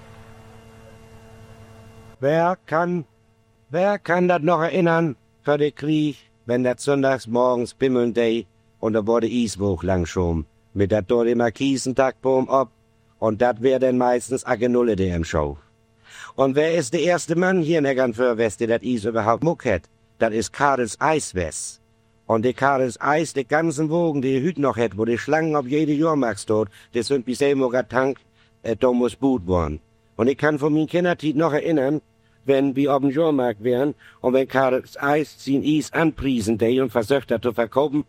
Wer kann, wer kann das noch erinnern für den Krieg, wenn das sonntags morgens bimmeln day und da wurde Isbuch langschoben, mit dat dort immer Kiesentagbaum ab und dat wär denn meistens a Genulle der im Show. Und wer ist der erste Mann hier in Eckernförde, der dat Is überhaupt muck hat? Dat is Karels Eiswes. Und die Karels Eis, die ganzen Wogen, die hüt noch hat, wo die Schlangen auf jede Jahrmarkt steht, die sind bis Seemoger Tank, äh, da muss Boot worden. Und ich kann von meinen Kindertit noch erinnern, wenn wir auf dem Jahrmarkt wären und wenn Karels Eis sein Eis anpriesen day und versucht hat zu verkaufen.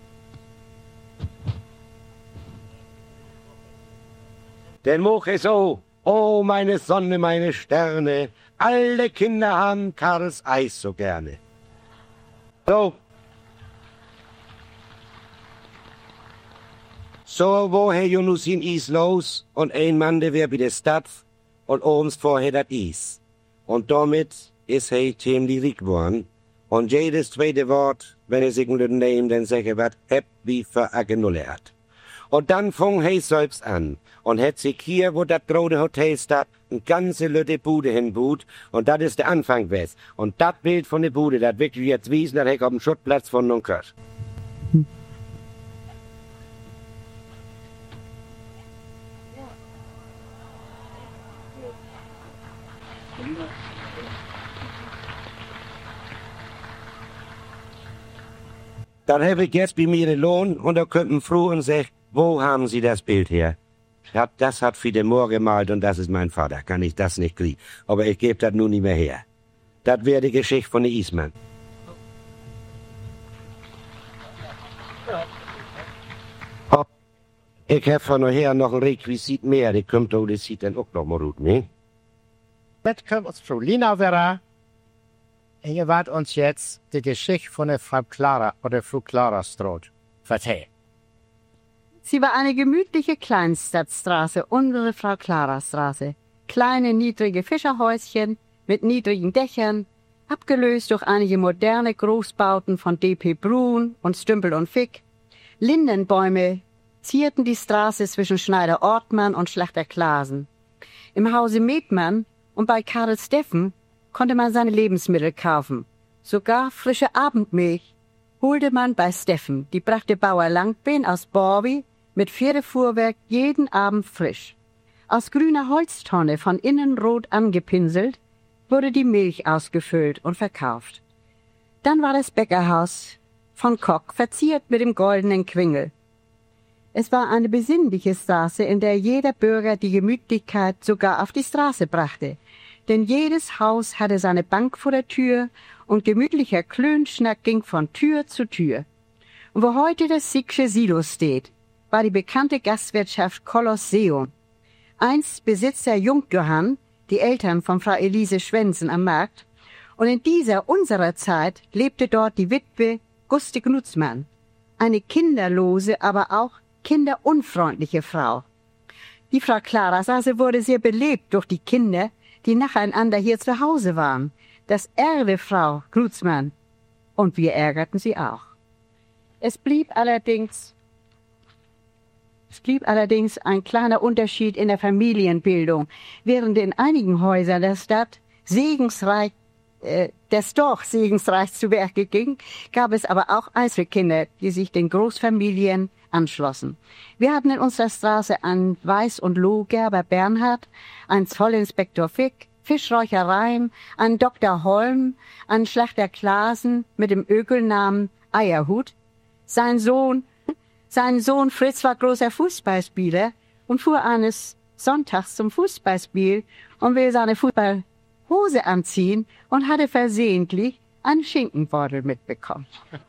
Denn moch es so, oh meine Sonne, meine Sterne, alle Kinder haben Karels Eis so gerne. So. So, woher jo nu sin Is los und ein Mann, der wär bei der Stadt und obens vorher dat Is. Und damit is he ziemlich rick worden. Und jedes zweite Wort, wenn er sich einen nehmen, dann sag er wat, heb wie für a Genulle hat. Und dann fang he selbst an und hat sich hier, wo dat große Hotel statt, ein ganze Lütte Bude hinbut und dat ist der Anfang wes. Und dat Bild von der Bude, dat wirklich jetzt wiesen, dat heck auf dem Schuttplatz von Nunkert. Dann habe ich jetzt bei mir den Lohn und da kommt ein Frau und sagt, wo haben Sie das Bild her? Hab, das hat für den Moor gemalt und das ist mein Vater, kann ich das nicht kriegen. Aber ich gebe das nun nicht mehr her. Das wäre die Geschichte von der Ismann. Oh, ich hab von nachher noch ein Requisit mehr, die kommt auch, das sieht dann auch noch mal gut, ne? das kommt uns Frau Lina vera. Und ihr wart uns jetzt die Geschichte von der Frau Clara oder Frau Clara Stroh vertellen. Sie war eine gemütliche Kleinstadtstraße, unsere Frau Clara Straße. Kleine, niedrige Fischerhäuschen mit niedrigen Dächern, abgelöst durch einige moderne Großbauten von D P Brun und Stümpel und Fick. Lindenbäume zierten die Straße zwischen Schneider Ortmann und Schlachter Klasen. Im Hause Medmann und bei Karl Steffen konnte man seine Lebensmittel kaufen. Sogar frische Abendmilch holte man bei Steffen. Die brachte Bauer Langbehn aus Borby mit Pferdefuhrwerk jeden Abend frisch. Aus grüner Holztonne, von innen rot angepinselt, wurde die Milch ausgefüllt und verkauft. Dann war das Bäckerhaus von Kock verziert mit dem goldenen Quingel. Es war eine besinnliche Straße, in der jeder Bürger die Gemütlichkeit sogar auf die Straße brachte. Denn jedes Haus hatte seine Bank vor der Tür und gemütlicher Klönschnack ging von Tür zu Tür. Und wo heute das Sigsche Silo steht, war die bekannte Gastwirtschaft Kolosseum. Einst Besitzer Jungjohann, die Eltern von Frau Elise Schwensen am Markt, und in dieser unserer Zeit lebte dort die Witwe Guste Knutzmann, eine kinderlose, aber auch kinderunfreundliche Frau. Die Frau Clara Straße wurde sehr belebt durch die Kinder, die nacheinander hier zu Hause waren. Das ärgerte Frau Knutzmann, und wir ärgerten sie auch. Es blieb allerdings Es blieb allerdings ein kleiner Unterschied in der Familienbildung. Während in einigen Häusern der Stadt segensreich, äh, des Dorf segensreich zu Werke ging, gab es aber auch Einzelkinder, die sich den Großfamilien anschlossen. Wir hatten in unserer Straße einen Weiß- und Lohgerber Bernhard, einen Zollinspektor Fick, Fischräuchereien, einen Doktor Holm, einen Schlachter Klasen mit dem Ökelnamen Eierhut, Sein Sohn, sein Sohn Fritz war großer Fußballspieler und fuhr eines Sonntags zum Fußballspiel und will seine Fußballhose anziehen und hatte versehentlich einen Schinkenbeutel mitbekommen.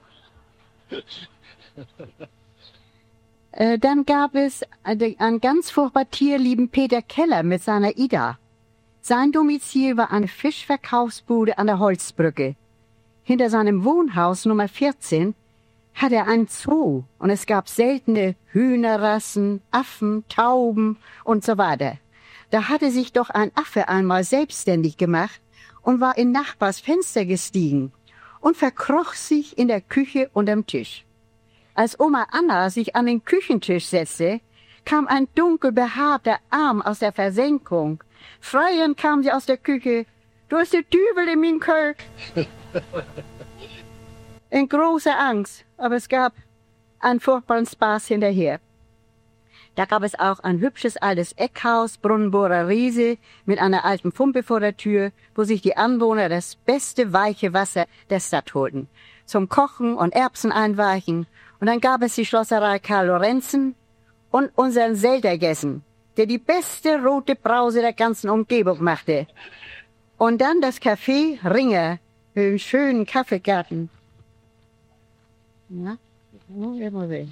äh, dann gab es einen ganz furchtbar tierlieben Peter Keller mit seiner Ida. Sein Domizil war eine Fischverkaufsbude an der Holzbrücke. Hinter seinem Wohnhaus Nummer vierzehn hat er einen Zoo und es gab seltene Hühnerrassen, Affen, Tauben und so weiter. Da hatte sich doch ein Affe einmal selbstständig gemacht und war in Nachbars Fenster gestiegen und verkroch sich in der Küche unterm Tisch. Als Oma Anna sich an den Küchentisch setzte, kam ein dunkel behaarter Arm aus der Versenkung. Schreiend kam sie aus der Küche. Du hast die Dübel in mein Kölk. In großer Angst, aber es gab einen furchtbaren Spaß hinterher. Da gab es auch ein hübsches altes Eckhaus, Brunnenbohrer Riese, mit einer alten Pumpe vor der Tür, wo sich die Anwohner das beste weiche Wasser der Stadt holten. Zum Kochen und Erbsen einweichen. Und dann gab es die Schlosserei Karl Lorenzen und unseren Seltergessen, der die beste rote Brause der ganzen Umgebung machte. Und dann das Café Ringer, mit dem schönen Kaffeegarten. Ja, immer sehen.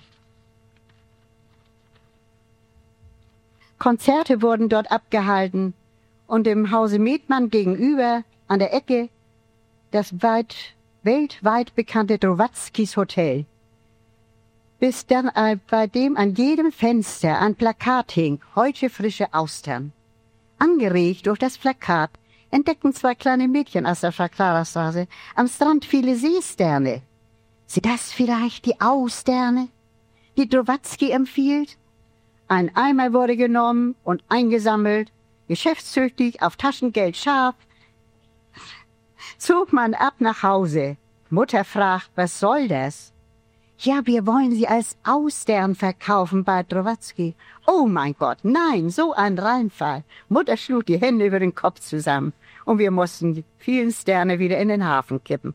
Konzerte wurden dort abgehalten und im Hause Medmann gegenüber an der Ecke das weit, weltweit bekannte Drowatzkis Hotel. Bis dann bei dem an jedem Fenster ein Plakat hing, heute frische Austern. Angeregt durch das Plakat entdeckten zwei kleine Mädchen aus der Verklarerstraße am Strand viele Seesterne. Sind das vielleicht die Austerne, die Drowatzki empfiehlt? Ein Eimer wurde genommen und eingesammelt, geschäftstüchtig, auf Taschengeld scharf. Zog man ab nach Hause. Mutter fragt, was soll das? Ja, wir wollen sie als Austern verkaufen bei Drowatzki. Oh mein Gott, nein, so ein Reinfall. Mutter schlug die Hände über den Kopf zusammen und wir mussten die vielen Sterne wieder in den Hafen kippen.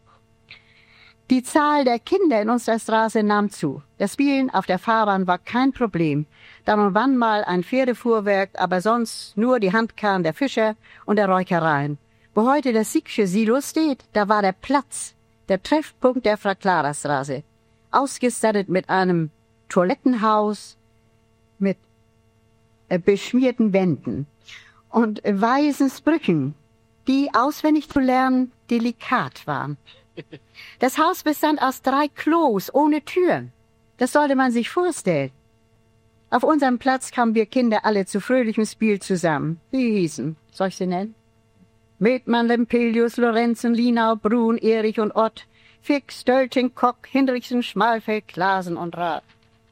Die Zahl der Kinder in unserer Straße nahm zu. Das Spielen auf der Fahrbahn war kein Problem. Dann und wann mal ein Pferdefuhrwerk, aber sonst nur die Handkarren der Fischer und der Räuchereien. Wo heute das Siegsche Silo steht, da war der Platz, der Treffpunkt der Frau-Clara-Straße. Ausgestattet mit einem Toilettenhaus, mit äh, beschmierten Wänden und äh, weißen Sprüchen, die auswendig zu lernen delikat waren. Das Haus bestand aus drei Klos ohne Türen. Das sollte man sich vorstellen. Auf unserem Platz kamen wir Kinder alle zu fröhlichem Spiel zusammen. Wie hießen? Soll ich sie nennen? Medmann, Lempelius, Lorenzen, Linau, Brun, Erich und Ott, Fix, Dölting, Kock, Hinrichsen, Schmalfeld, Klasen und Rath.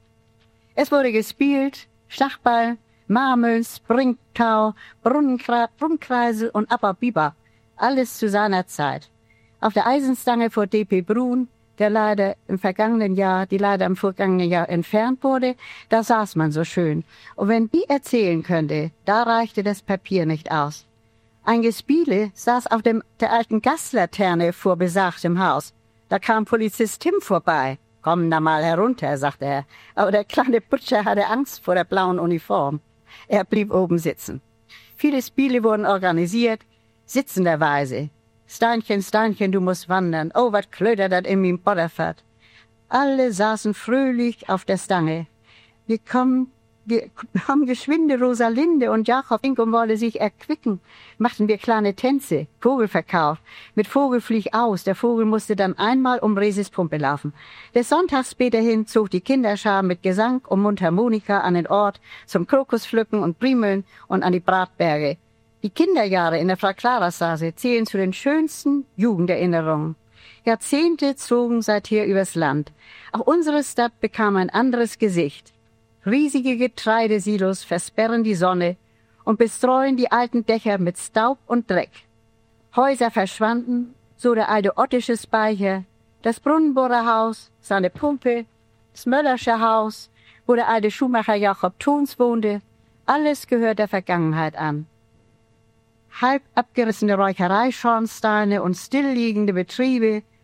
Es wurde gespielt, Schachball, Marmeln, Springtau, Brunnkreisel und Abba-Biba. Alles zu seiner Zeit. Auf der Eisenstange vor D P Brun, der leider im vergangenen Jahr, die leider im vergangenen Jahr entfernt wurde, da saß man so schön. Und wenn die erzählen könnte, da reichte das Papier nicht aus. Ein Gespiele saß auf dem, der alten Gaslaterne vor besagtem Haus. Da kam Polizist Tim vorbei. Komm da mal herunter, sagte er. Aber der kleine Butcher hatte Angst vor der blauen Uniform. Er blieb oben sitzen. Viele Spiele wurden organisiert, sitzenderweise. Steinchen, Steinchen, du musst wandern. Oh, wat klötert dat in min Bodderfahrt. Alle saßen fröhlich auf der Stange. Wir kommen, wir haben geschwinde Rosalinde und Jakob Inkum wollte sich erquicken. Machten wir kleine Tänze, Vogelverkauf, mit Vogelflieg aus. Der Vogel musste dann einmal um Resis Pumpe laufen. Des Sonntags späterhin zog die Kinderschar mit Gesang und Mundharmonika an den Ort zum Krokuspflücken und Primeln und an die Bratberge. Die Kinderjahre in der Frau-Clara-Straße zählen zu den schönsten Jugenderinnerungen. Jahrzehnte zogen seither übers Land. Auch unsere Stadt bekam ein anderes Gesicht. Riesige Getreidesilos versperren die Sonne und bestreuen die alten Dächer mit Staub und Dreck. Häuser verschwanden, so der alte Ottische Speicher, das Brunnenbohrer Haus, seine Pumpe, das Möllersche Haus, wo der alte Schuhmacher Jakob Thons wohnte. Alles gehört der Vergangenheit an. Halb abgerissene Räuchereischornsteine und stillliegende Betriebe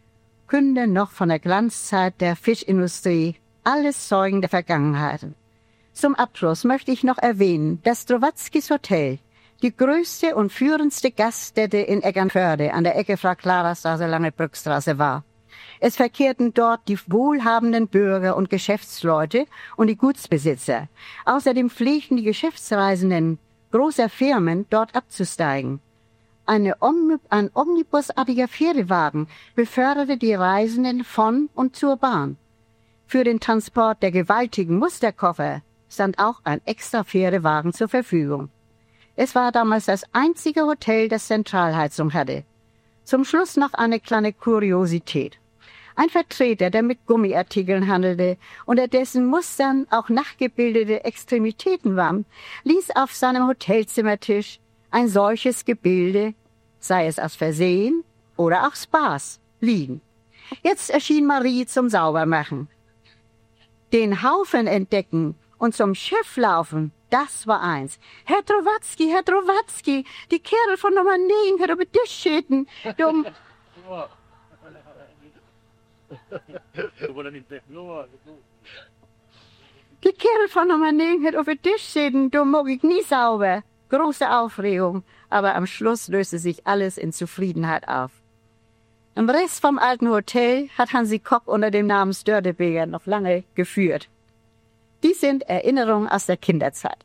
Kunde noch von der Glanzzeit der Fischindustrie, alles Zeugen der Vergangenheit. Zum Abschluss möchte ich noch erwähnen, dass Strowatzkis Hotel die größte und führendste Gaststätte in Eckernförde an der Ecke Frau-Clara-Straße, Lange-Brückstraße war. Es verkehrten dort die wohlhabenden Bürger und Geschäftsleute und die Gutsbesitzer. Außerdem pflegten die Geschäftsreisenden großer Firmen dort abzusteigen. Eine Omni- ein omnibusartiger Pferdewagen beförderte die Reisenden von und zur Bahn. Für den Transport der gewaltigen Musterkoffer stand auch ein extra Pferdewagen zur Verfügung. Es war damals das einzige Hotel, das Zentralheizung hatte. Zum Schluss noch eine kleine Kuriosität. Ein Vertreter, der mit Gummiartikeln handelte, unter dessen Mustern auch nachgebildete Extremitäten waren, ließ auf seinem Hotelzimmertisch ein solches Gebilde, sei es aus Versehen oder auch Spaß, liegen. Jetzt erschien Marie zum Saubermachen. Den Haufen entdecken und zum Schiff laufen, das war eins. Herr Trowatzki, Herr Trowatzki, die Kerl von Nummer neun hat über dich schütten. Dumm. Die Kerl von Nummer neun hat über dich schütten, du mag ich nie sauber. Große Aufregung, aber am Schluss löste sich alles in Zufriedenheit auf. Im Rest vom alten Hotel hat Hansi Kock unter dem Namen Störtebeker noch lange geführt. Dies sind Erinnerungen aus der Kinderzeit.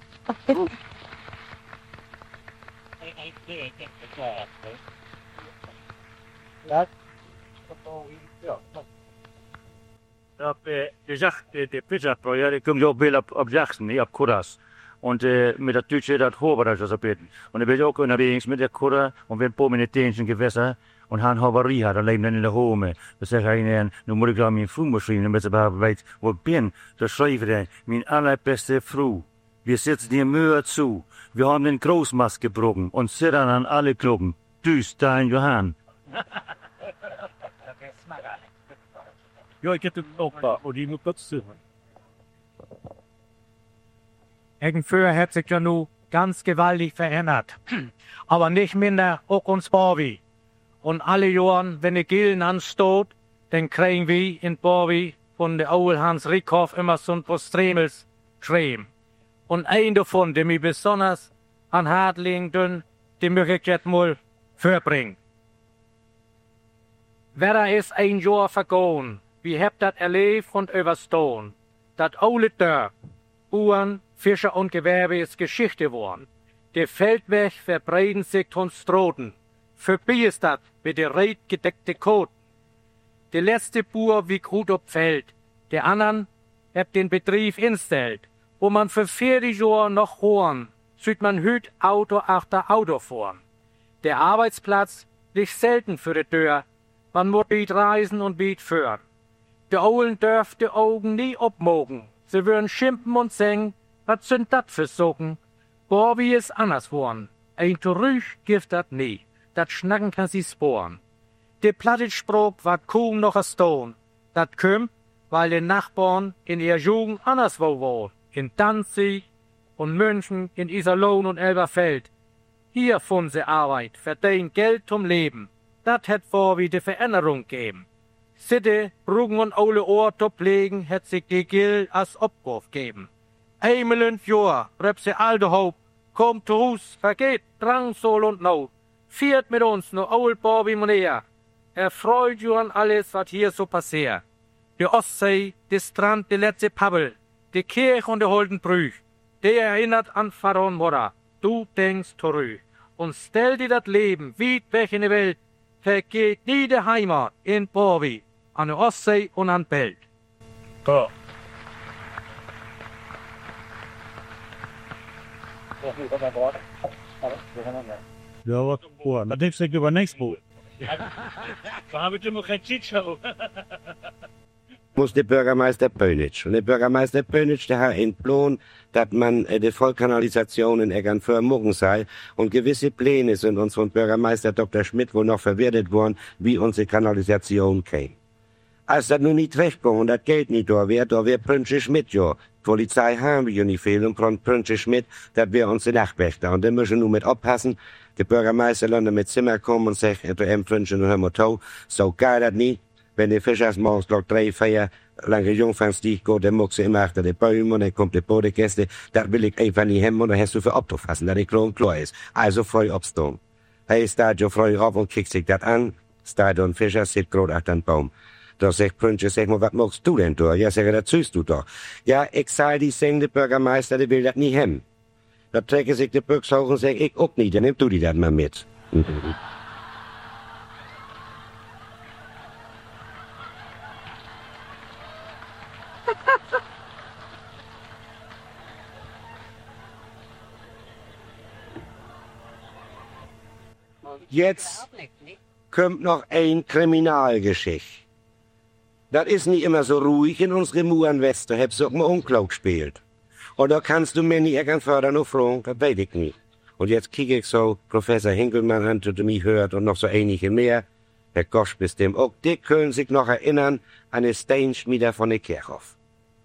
Ich hab äh, gesagt, äh, der Pizza-Projekt, der kommt ja auch viel ab, ab Sachsen, nicht ab Kuras. Und äh, mit der Deutsche, das Hober, das beten. Und ich bin auch unterwegs mit der Kura und wir haben mit den dänischen Gewässer und haben Havarie hat, allein dann in der Home. Da sag ich ihnen, nun muss ich gleich meine Frau beschreiben, damit sie überhaupt weiß, wo ich bin. Da schreibe ich, meine allerbeste Frau. Wir sitzen dir Mühe zu. Wir haben den Großmast gebrochen und zittern an alle Glocken. Düst, dein Johann. Ja, ich hätte auch da, und die nur kurz zu. Eggenföhr hat sich ja nu ganz gewaltig verändert. Aber nicht minder auch uns Borwi. Und alle Jahren, wenn die Gillen anstoot, dann kriegen wir in Borwi von der Old Hans Rickhoff immer so ein paar Stremels Creme. Und ein davon, der mir besonders an Hart liegen dünn, den möchte ich jetzt mal vorbringen. Wer ist ein Jahr vergehen, wie habt das erlebt und überstehen. Das alte Dörp, Uhren, Fischer und Gewerbe ist Geschichte geworden. Der Feldweg verbreiten sich von Stroten. Vorbei ist das mit der reit gedeckte Kot. Der letzte Bauer wie gut ob Feld. Der anderen habt den Betrieb instellt, wo man für vierzig Jahre noch horn, sieht man hüt Auto achter Auto fahren. Der Arbeitsplatz liegt selten für die Tür. Man muss biet reisen und biet führen. Die Aulen dürft die Augen nie obmogen. Sie würden schimpfen und singen, was sind dat für Socken? Boah, wie ist anders worden. Ein Terüch gibt dat nie. Dat Schnacken kann sie sporen. Der Plattitspruch war kaum noch a Stone. Dat kümmt, weil die Nachbarn in ihr Jugend anderswo war. In Danzig und München, in Iserlohn und Elberfeld. Hier fand sie Arbeit, verdient Geld zum Leben. Dat hätt vor wie die Veränderung geben. Sitte, Bruggen und alle Ohr zu pflegen, hätt sich die Gil als Obwurf geben. Eimelend Jahr, rep sie alte Hoop, kommt zu Hus, vergeht Drang, Sol und Not. Viert mit uns no old Bobby Monea. Er freut ju an alles, was hier so passiert. Die Ostsee, die Strand, die letzte Pabbel, die Kirche und die holden Brüch. Der erinnert an Vater und Mutter. Du denkst zurück. Und stell dir das Leben weit weg in die Welt. Vergeht nie die Heimat in Bobby, an der Ostsee und an Welt. Ja. Ja, was? Oh, das nimmst du über nächstes Buch. Da habe ich immer kein Chicho. Muss der Bürgermeister Pönitsch. Und der Bürgermeister Pönitsch, der hat einen Plan, dass man äh, die Vollkanalisation in Eckernförde morgen sei. Und gewisse Pläne sind uns von Bürgermeister Doktor Schmidt wohl noch verwertet worden, wie unsere Kanalisation käme. Als das nun nicht wegkommt und das Geld nicht da wäre, da wäre Pönitsch Schmidt ja. Polizei haben wir ja nicht viel und von Pönitsch Schmidt, das wäre unsere Nachtwächter. Und da müssen wir nur mit aufpassen. Der Bürgermeister lernt mit Zimmer kommen und sagt, du M. Pönitsch, hör mal to, so geil das nicht. Wenn die Fischers morgens noch drei, vier lange Jungfern stieg, geht, dann muckst du immer achter den Bäumen und dann kommt die Bodegäste. Das will ich einfach nicht haben und dann hast du für abzufassen, dass die Klo klar ist. Also früh abstehen. Hey, steht jo früh auf und kickt sich das an. Steht und Fischer sitzt grad achter den Baum. Da sagt Prüntje, sag mal, was machst du denn da? Ja, sag ich, das tust du doch. Ja, ich sag, die sing, der Bürgermeister, der will das nicht haben. Da trägt sich der Büchs hoch und sagt, ich auch nicht, dann nimm du die das mal mit. Jetzt kommt noch ein Kriminalgeschichte. Das ist nicht immer so ruhig in unsere Muren West, da hab's auch mal Unklau gespielt. Und da kannst du mir nicht Eckernförder noch fragen, das weiß ich nicht. Und jetzt kiek ich so Professor Hinkelmann an, der mich hört und noch so einige mehr. Herr Gosch bestimmt auch, die können sich noch erinnern an den Steinschmieder von der Kirchhof.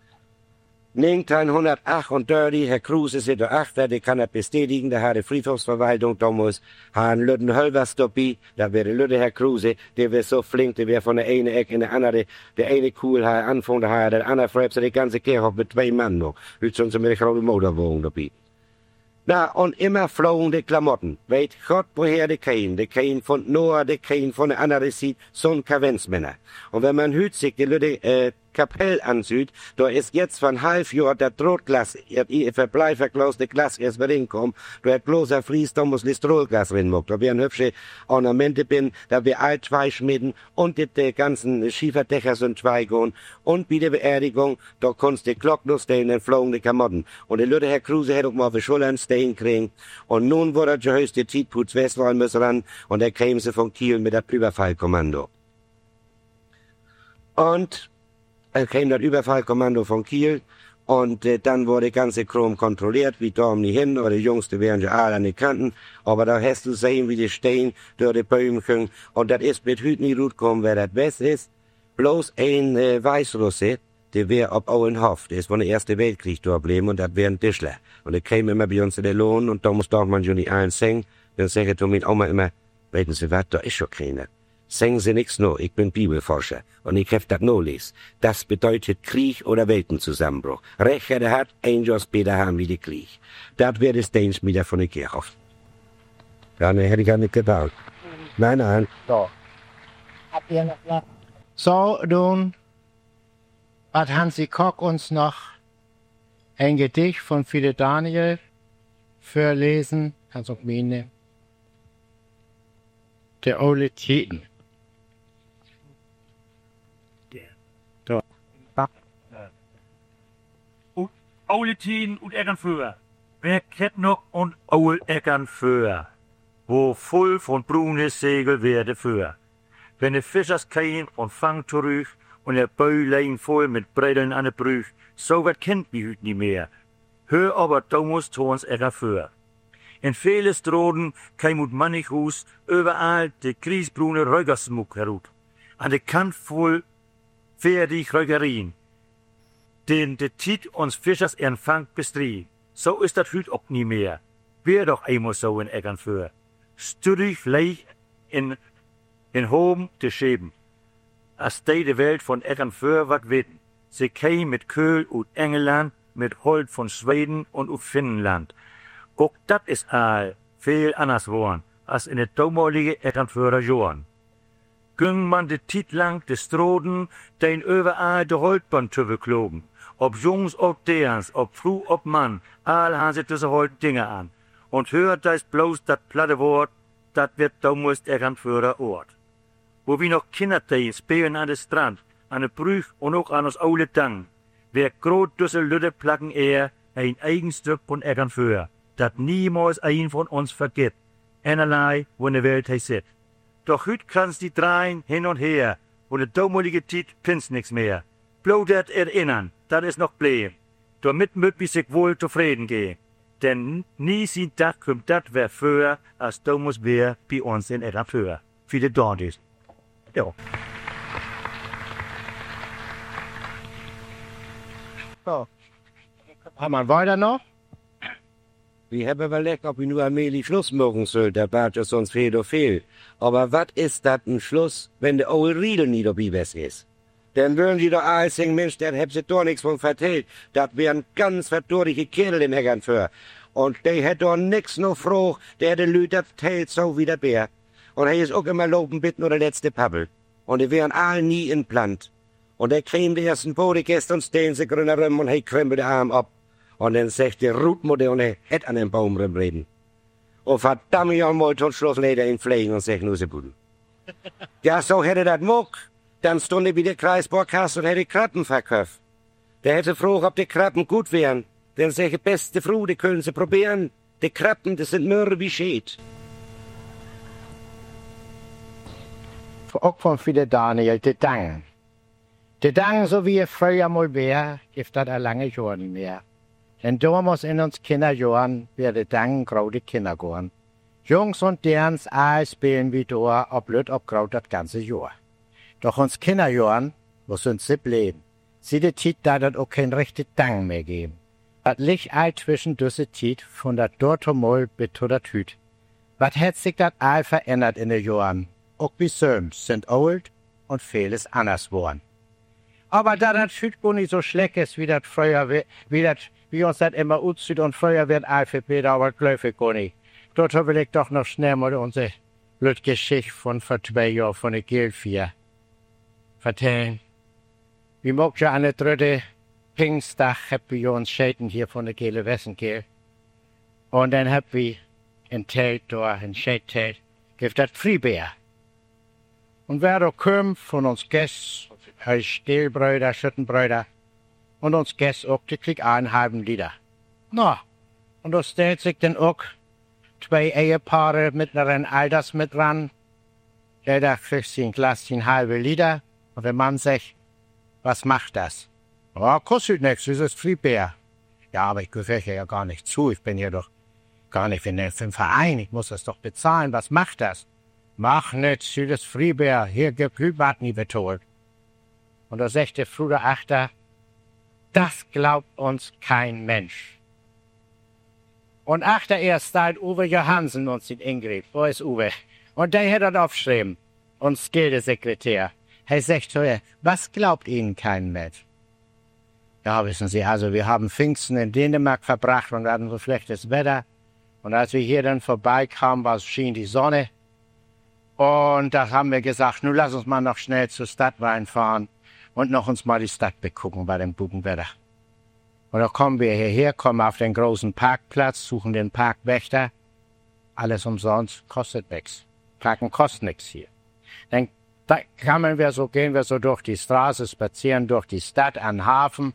neunzehnhundertachtundachtzig, Herr Kruse sitzt da achter, der kann das bestätigen, da hat die Friedhofsverwaltung damals, haben Lütten Hölvers dabei, da wäre Lütte Herr Kruse, der wäre so flink, der wäre von der eine Ecke in der andere, der eine Kuhl hat angefangen, da hat der andere Frebs, die ganze Kirchhof mit zwei Mann noch, hüt schon so mit der großen Motorwohnung dabei. Na, und immer flogen die Klamotten, weet Gott, woher die kämen, die kämen von Noah, die kämen von der anderen Seite, so'n Kavenzmänner. Und wenn man hüt sich die Lütte, äh, Kapell ansieht, da ist jetzt von halb Jahr der Drotglas, ihr verbleifverglaste Glas erst wieder hinkommen, da hat bloßer Fries, da muss Listrolgas rinmuckt, da werden hübsche Ornamente bin, da wir all zwei schmieden und die, die ganzen Schieferdächer sind zwei gehen und bei der Beerdigung, da konntest die Glocken stehen, dann flogen die Klamotten. Und der Lütte Herr Kruse hätte auch mal auf die Schultern stehen kriegen. Und nun wurde der höchste Tietputz Westwall müssen ran und da kämen sie von Kiel mit der Überfallkommando. Und er kam das Überfallkommando von Kiel und äh, dann wurde die ganze Krom kontrolliert, wie dorm nicht hin, oder die Jungs, die wären ja alle an die Kanten, aber da hast du sehen, wie die stehen, durch die Bäumchen, und das ist mit Hüt nie gut gekommen, wer das Beste ist, bloß ein äh, Weißrusse, der wär ob Auenhof, der ist von der Erste Weltkrieg durchgeblieben, und das wär ein Tischler, und der kam immer bei uns in der Lohn, und da muss doch man schon nicht allen singen, dann sag ich zu mir Oma immer, weiten Sie was, da ist schon keiner. Sagen Sie nix nur, ich bin Bibelforscher und ich hab das nur les. Das bedeutet Krieg oder Weltenzusammenbruch. Recht der hat, ein Jahr später haben wir die Krieg. Das wäre das Steinschmieder von der Kirchhof. Ja, ne, hätte ich ja nicht gedacht. Nein, nein. So. Habt ihr noch was? So, nun hat Hansi Kock uns noch ein Gedicht von Philipp Daniel vorlesen. Kannst du auch mitnehmen. Der Ole Tieten. Ole Tieten und Eckernföhr. Wer kennt noch und Ole Eckernföhr? Wo voll von brunes Segel werde für. Wenn de Fischers kein und fang zurück und der Bäulein voll mit Bredeln an de Brüch, so wat kennt wie hüt nie mehr. Hör aber Thomas Thorns Eckernföhr. In viele Stroden keim ut Mannighus überall de kriesbrune Räugersmuck herut. An de Kant voll fertig Räugerien. Den de Tiet uns Fischers Empfang bestrie. So ist dat hüt auch nie mehr. Wär doch einmal so in Eckernföhr. Stüdig leich in, in Hoben de Schäben. As de de Welt von Eckernföhr wat witten. Sie käm mit Köhl ut Engeland, mit Holt von Schweden und ut Finnland. Auch dat is all viel anders worden, als in de damalige Eckernföhrer Joren. Ging man de Tiet lang de Stroden, den überall de Holtbahn tüve Ob Jungs, ob Derns, ob Fru, ob Mann, all han sie diese Holt Dinge an. Und hört das bloß dat platte Wort, dat wird damals Eckernföhrer Ort. Wo wir noch Kindertein spielen an de Strand, an de Brüch und auch an uns Aule Dang, wer grot düsse Lütte placken er, ein Eigenstück von Eckernföhr, dat niemals ein von uns vergibt, einerlei, wo in der Welt he sit. Doch hüt kann's die dreien hin und her, und de damalige Tiet pins nix mehr. Blodet erinnern, dat is noch bleem. Damit müt wir sich wohl zufrieden gehen. Denn nie sieht dat, kommt dat wer für, als Thomas wär bei uns in Eckernföhr. Viele dort ist. Ja. So. Haben wir weiter noch? Wir haben überlegt, ob wir nur allmählich Schluss machen sollen, der Bart ist sonst viel oder viel. Aber was ist das ein Schluss, wenn der old Riedel nie dabei ist? Dann würden die doch alles sagen, Mensch, der hat sich doch nichts von vertellt. Das wären ganz verdurtige Kerl in Eggern für. Und der hätte doch nix noch froh, der hätte Lüt das teilt so wie der Bär. Und er ist auch immer loben bitten oder letzte Pappel. Und die wären all nie in Plant. Und der kriegen die ersten Bodegäste und stehen sich grüner rum und er krempelt den Arm ab. Und dann sagt die Rutmutter und er hätt an den Baum rumreden. Und verdammt ja mal tot Schluss leider ihn pflegen und sagt nur sie Budel. Ja, so hätte das mog. Dann stunde wie der Kreisborgkasse und hätte Krabben verkauft. Der hätte froh, ob die Krabben gut wären. Denn solche beste Frau, die können sie probieren. Die Krabben, das sind Mürre wie Schäd. Auch von viele Daniel, de Dang. De Dang, so wie er früher mal wär, gibt das a lange Jahren mehr. Denn damals in uns Kinderjahren wär de Dang graude Kinder gorn. Jungs und derns all spielen wie da, ob lüt ob graut das ganze Jahr. Doch uns Kinderjahren, wo sind sie leben, sie de Tiet da dat auch kein rechte Dang mehr geben. Dat liegt all zwischen düsse Tiet von dat Dortomol bis zu dat Hüt. Wat hätt sich dat all verändert in de Jahren? Auch wie Söms sind old und vieles anders worden. Aber da das Hüt gar nicht so schlecht ist, wie das früher, wie das, wie uns das immer aussieht und früher wird Alphabet, aber glaub ich gar nicht. Dort will ich doch noch schnell mal unsere blöde Geschichte von vor zwei Jahren von der Gelfier vertellen. Wie mag ja an der dritte Pfingstag hab wir uns Schäden hier von der Gele Wessenkehl. Und dann hab wir in Telt da, in Schädtelt, gibt das Friebär. Und wer da kommt von uns Gästen, als Stillbrüder, Schüttenbrüder, und uns Gäste auch, die kriegt einen halben Liter. Na, und da stellt sich dann auch zwei Ehepaare mittleren Alters mit ran. Jeder kriegt sie ein Glas, ein halbe Liter, und der Mann sagt, was macht das? Ja, kostet nichts, das ist Friebär. Ja, aber ich gehöre ja gar nicht zu, ich bin hier doch gar nicht für den Verein, ich muss das doch bezahlen, was macht das? Mach nix, das ist Friebär, hier gibt Hübert nie betolt. Und da sagt der Bruder Achter, das glaubt uns kein Mensch. Und Achter erst seit Uwe Johansen uns in Ingrid, wo ist Uwe? Und der hat das aufgeschrieben, uns Gildesekretär. Er sagt zu ihr, was glaubt Ihnen kein Mensch? Ja, wissen Sie, also wir haben Pfingsten in Dänemark verbracht und hatten so schlechtes Wetter. Und als wir hier dann vorbeikamen, war es schien die Sonne. Und da haben wir gesagt, nun lass uns mal noch schnell zur Stadtwein fahren und noch uns mal die Stadt begucken bei dem Bubenwetter. Und da kommen wir hierher, kommen auf den großen Parkplatz, suchen den Parkwächter. Alles umsonst, kostet nix. Parken kostet nix hier. Dann da kamen wir so, gehen wir so durch die Straße, spazieren durch die Stadt an den Hafen.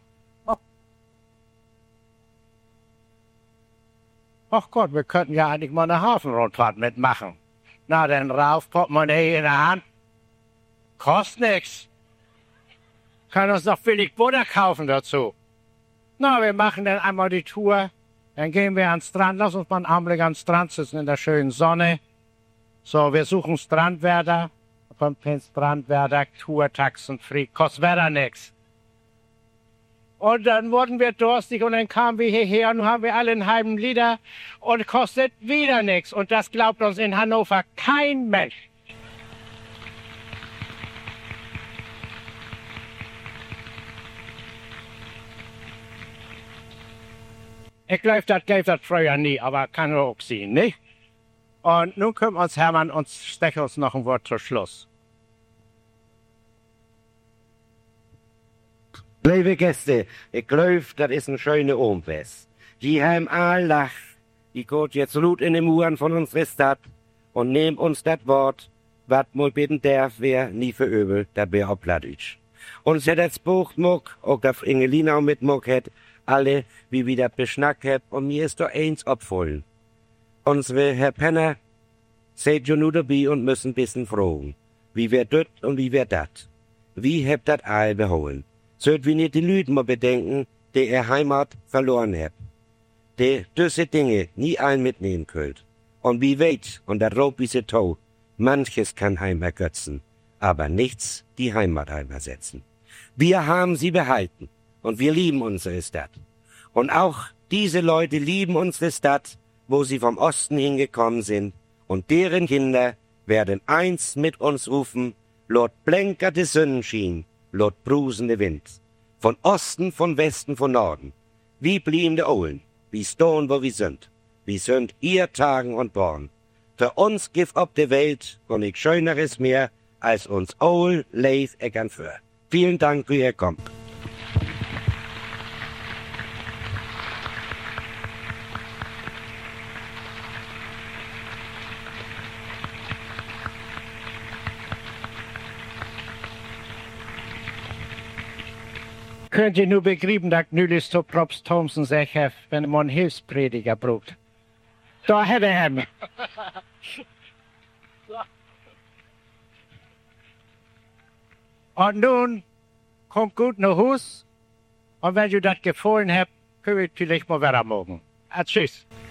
Ach Gott, wir könnten ja eigentlich mal eine Hafenrundfahrt mitmachen. Na, dann rauf, Portemonnaie in der Hand. Kostet nix. Können uns noch billig Butter kaufen dazu. Na, wir machen dann einmal die Tour. Dann gehen wir ans Strand. Lass uns mal einen Augenblick am Strand sitzen in der schönen Sonne. So, wir suchen Strandwärter. Kommt kein Strandwärter, Tour, Taxen, free. Kostet Wetter nix. Und dann wurden wir durstig und dann kamen wir hierher und haben wir alle einen halben Liter und kostet wieder nichts. Und das glaubt uns in Hannover kein Mensch. Ich glaube, das gab das früher nie, aber kann auch sehen, nicht? Und nun kommt uns Hermann und steckt uns noch ein Wort zum Schluss. Liebe Gäste, ich glaube, das ist ein schöner Umfest. Die haben all lacht. Die geht jetzt Lut in den Muren von unserer Stadt und nehmt uns das Wort, wat mal bitten darf, wer nie verübelt, das wär auch Plattdeutsch. Uns hat das Buch muck, auch das Ingelina mit muck hat, alle, wie wir das beschnackt hat, und mir ist doch eins abfallen. Unsere Herr Penner seid jo nu dabei und müssen bisschen fragen. Wie wär dut und wie wär dat? Wie hebt dat all beholen? Sollt wir nicht die Lüden mal bedenken, die er Heimat verloren hat. Die düsse Dinge nie ein mitnehmen könnt. Und wie weit, und dat Rob wie se tau, manches kann Heim ergötzen, aber nichts die Heimat heim ersetzen. Wir haben sie behalten, und wir lieben unsere Stadt. Und auch diese Leute lieben unsere Stadt, wo sie vom Osten hingekommen sind, und deren Kinder werden eins mit uns rufen, Lot blänkerte Sonnenschein, Lot brusende Wind. Von Osten, von Westen, von Norden. Wie blieben de Ohlen, wie stehen, wo wir sind. Wie sind ihr Tagen und Born. Für uns gibt ob de Welt und ich schöneres mehr, als uns Ohl leif eckern für. Vielen Dank für ihr Kommt. Könnt ihr nur begrieben, dass nülis zu Propst Thompson sich hef, wenn man Hilfsprediger braucht. Da hätte er ihn. Und nun, kommt gut nach Hus. Und wenn ihr das gefallen habt, könnt ihr vielleicht mal weitermachen. Ah, tschüss.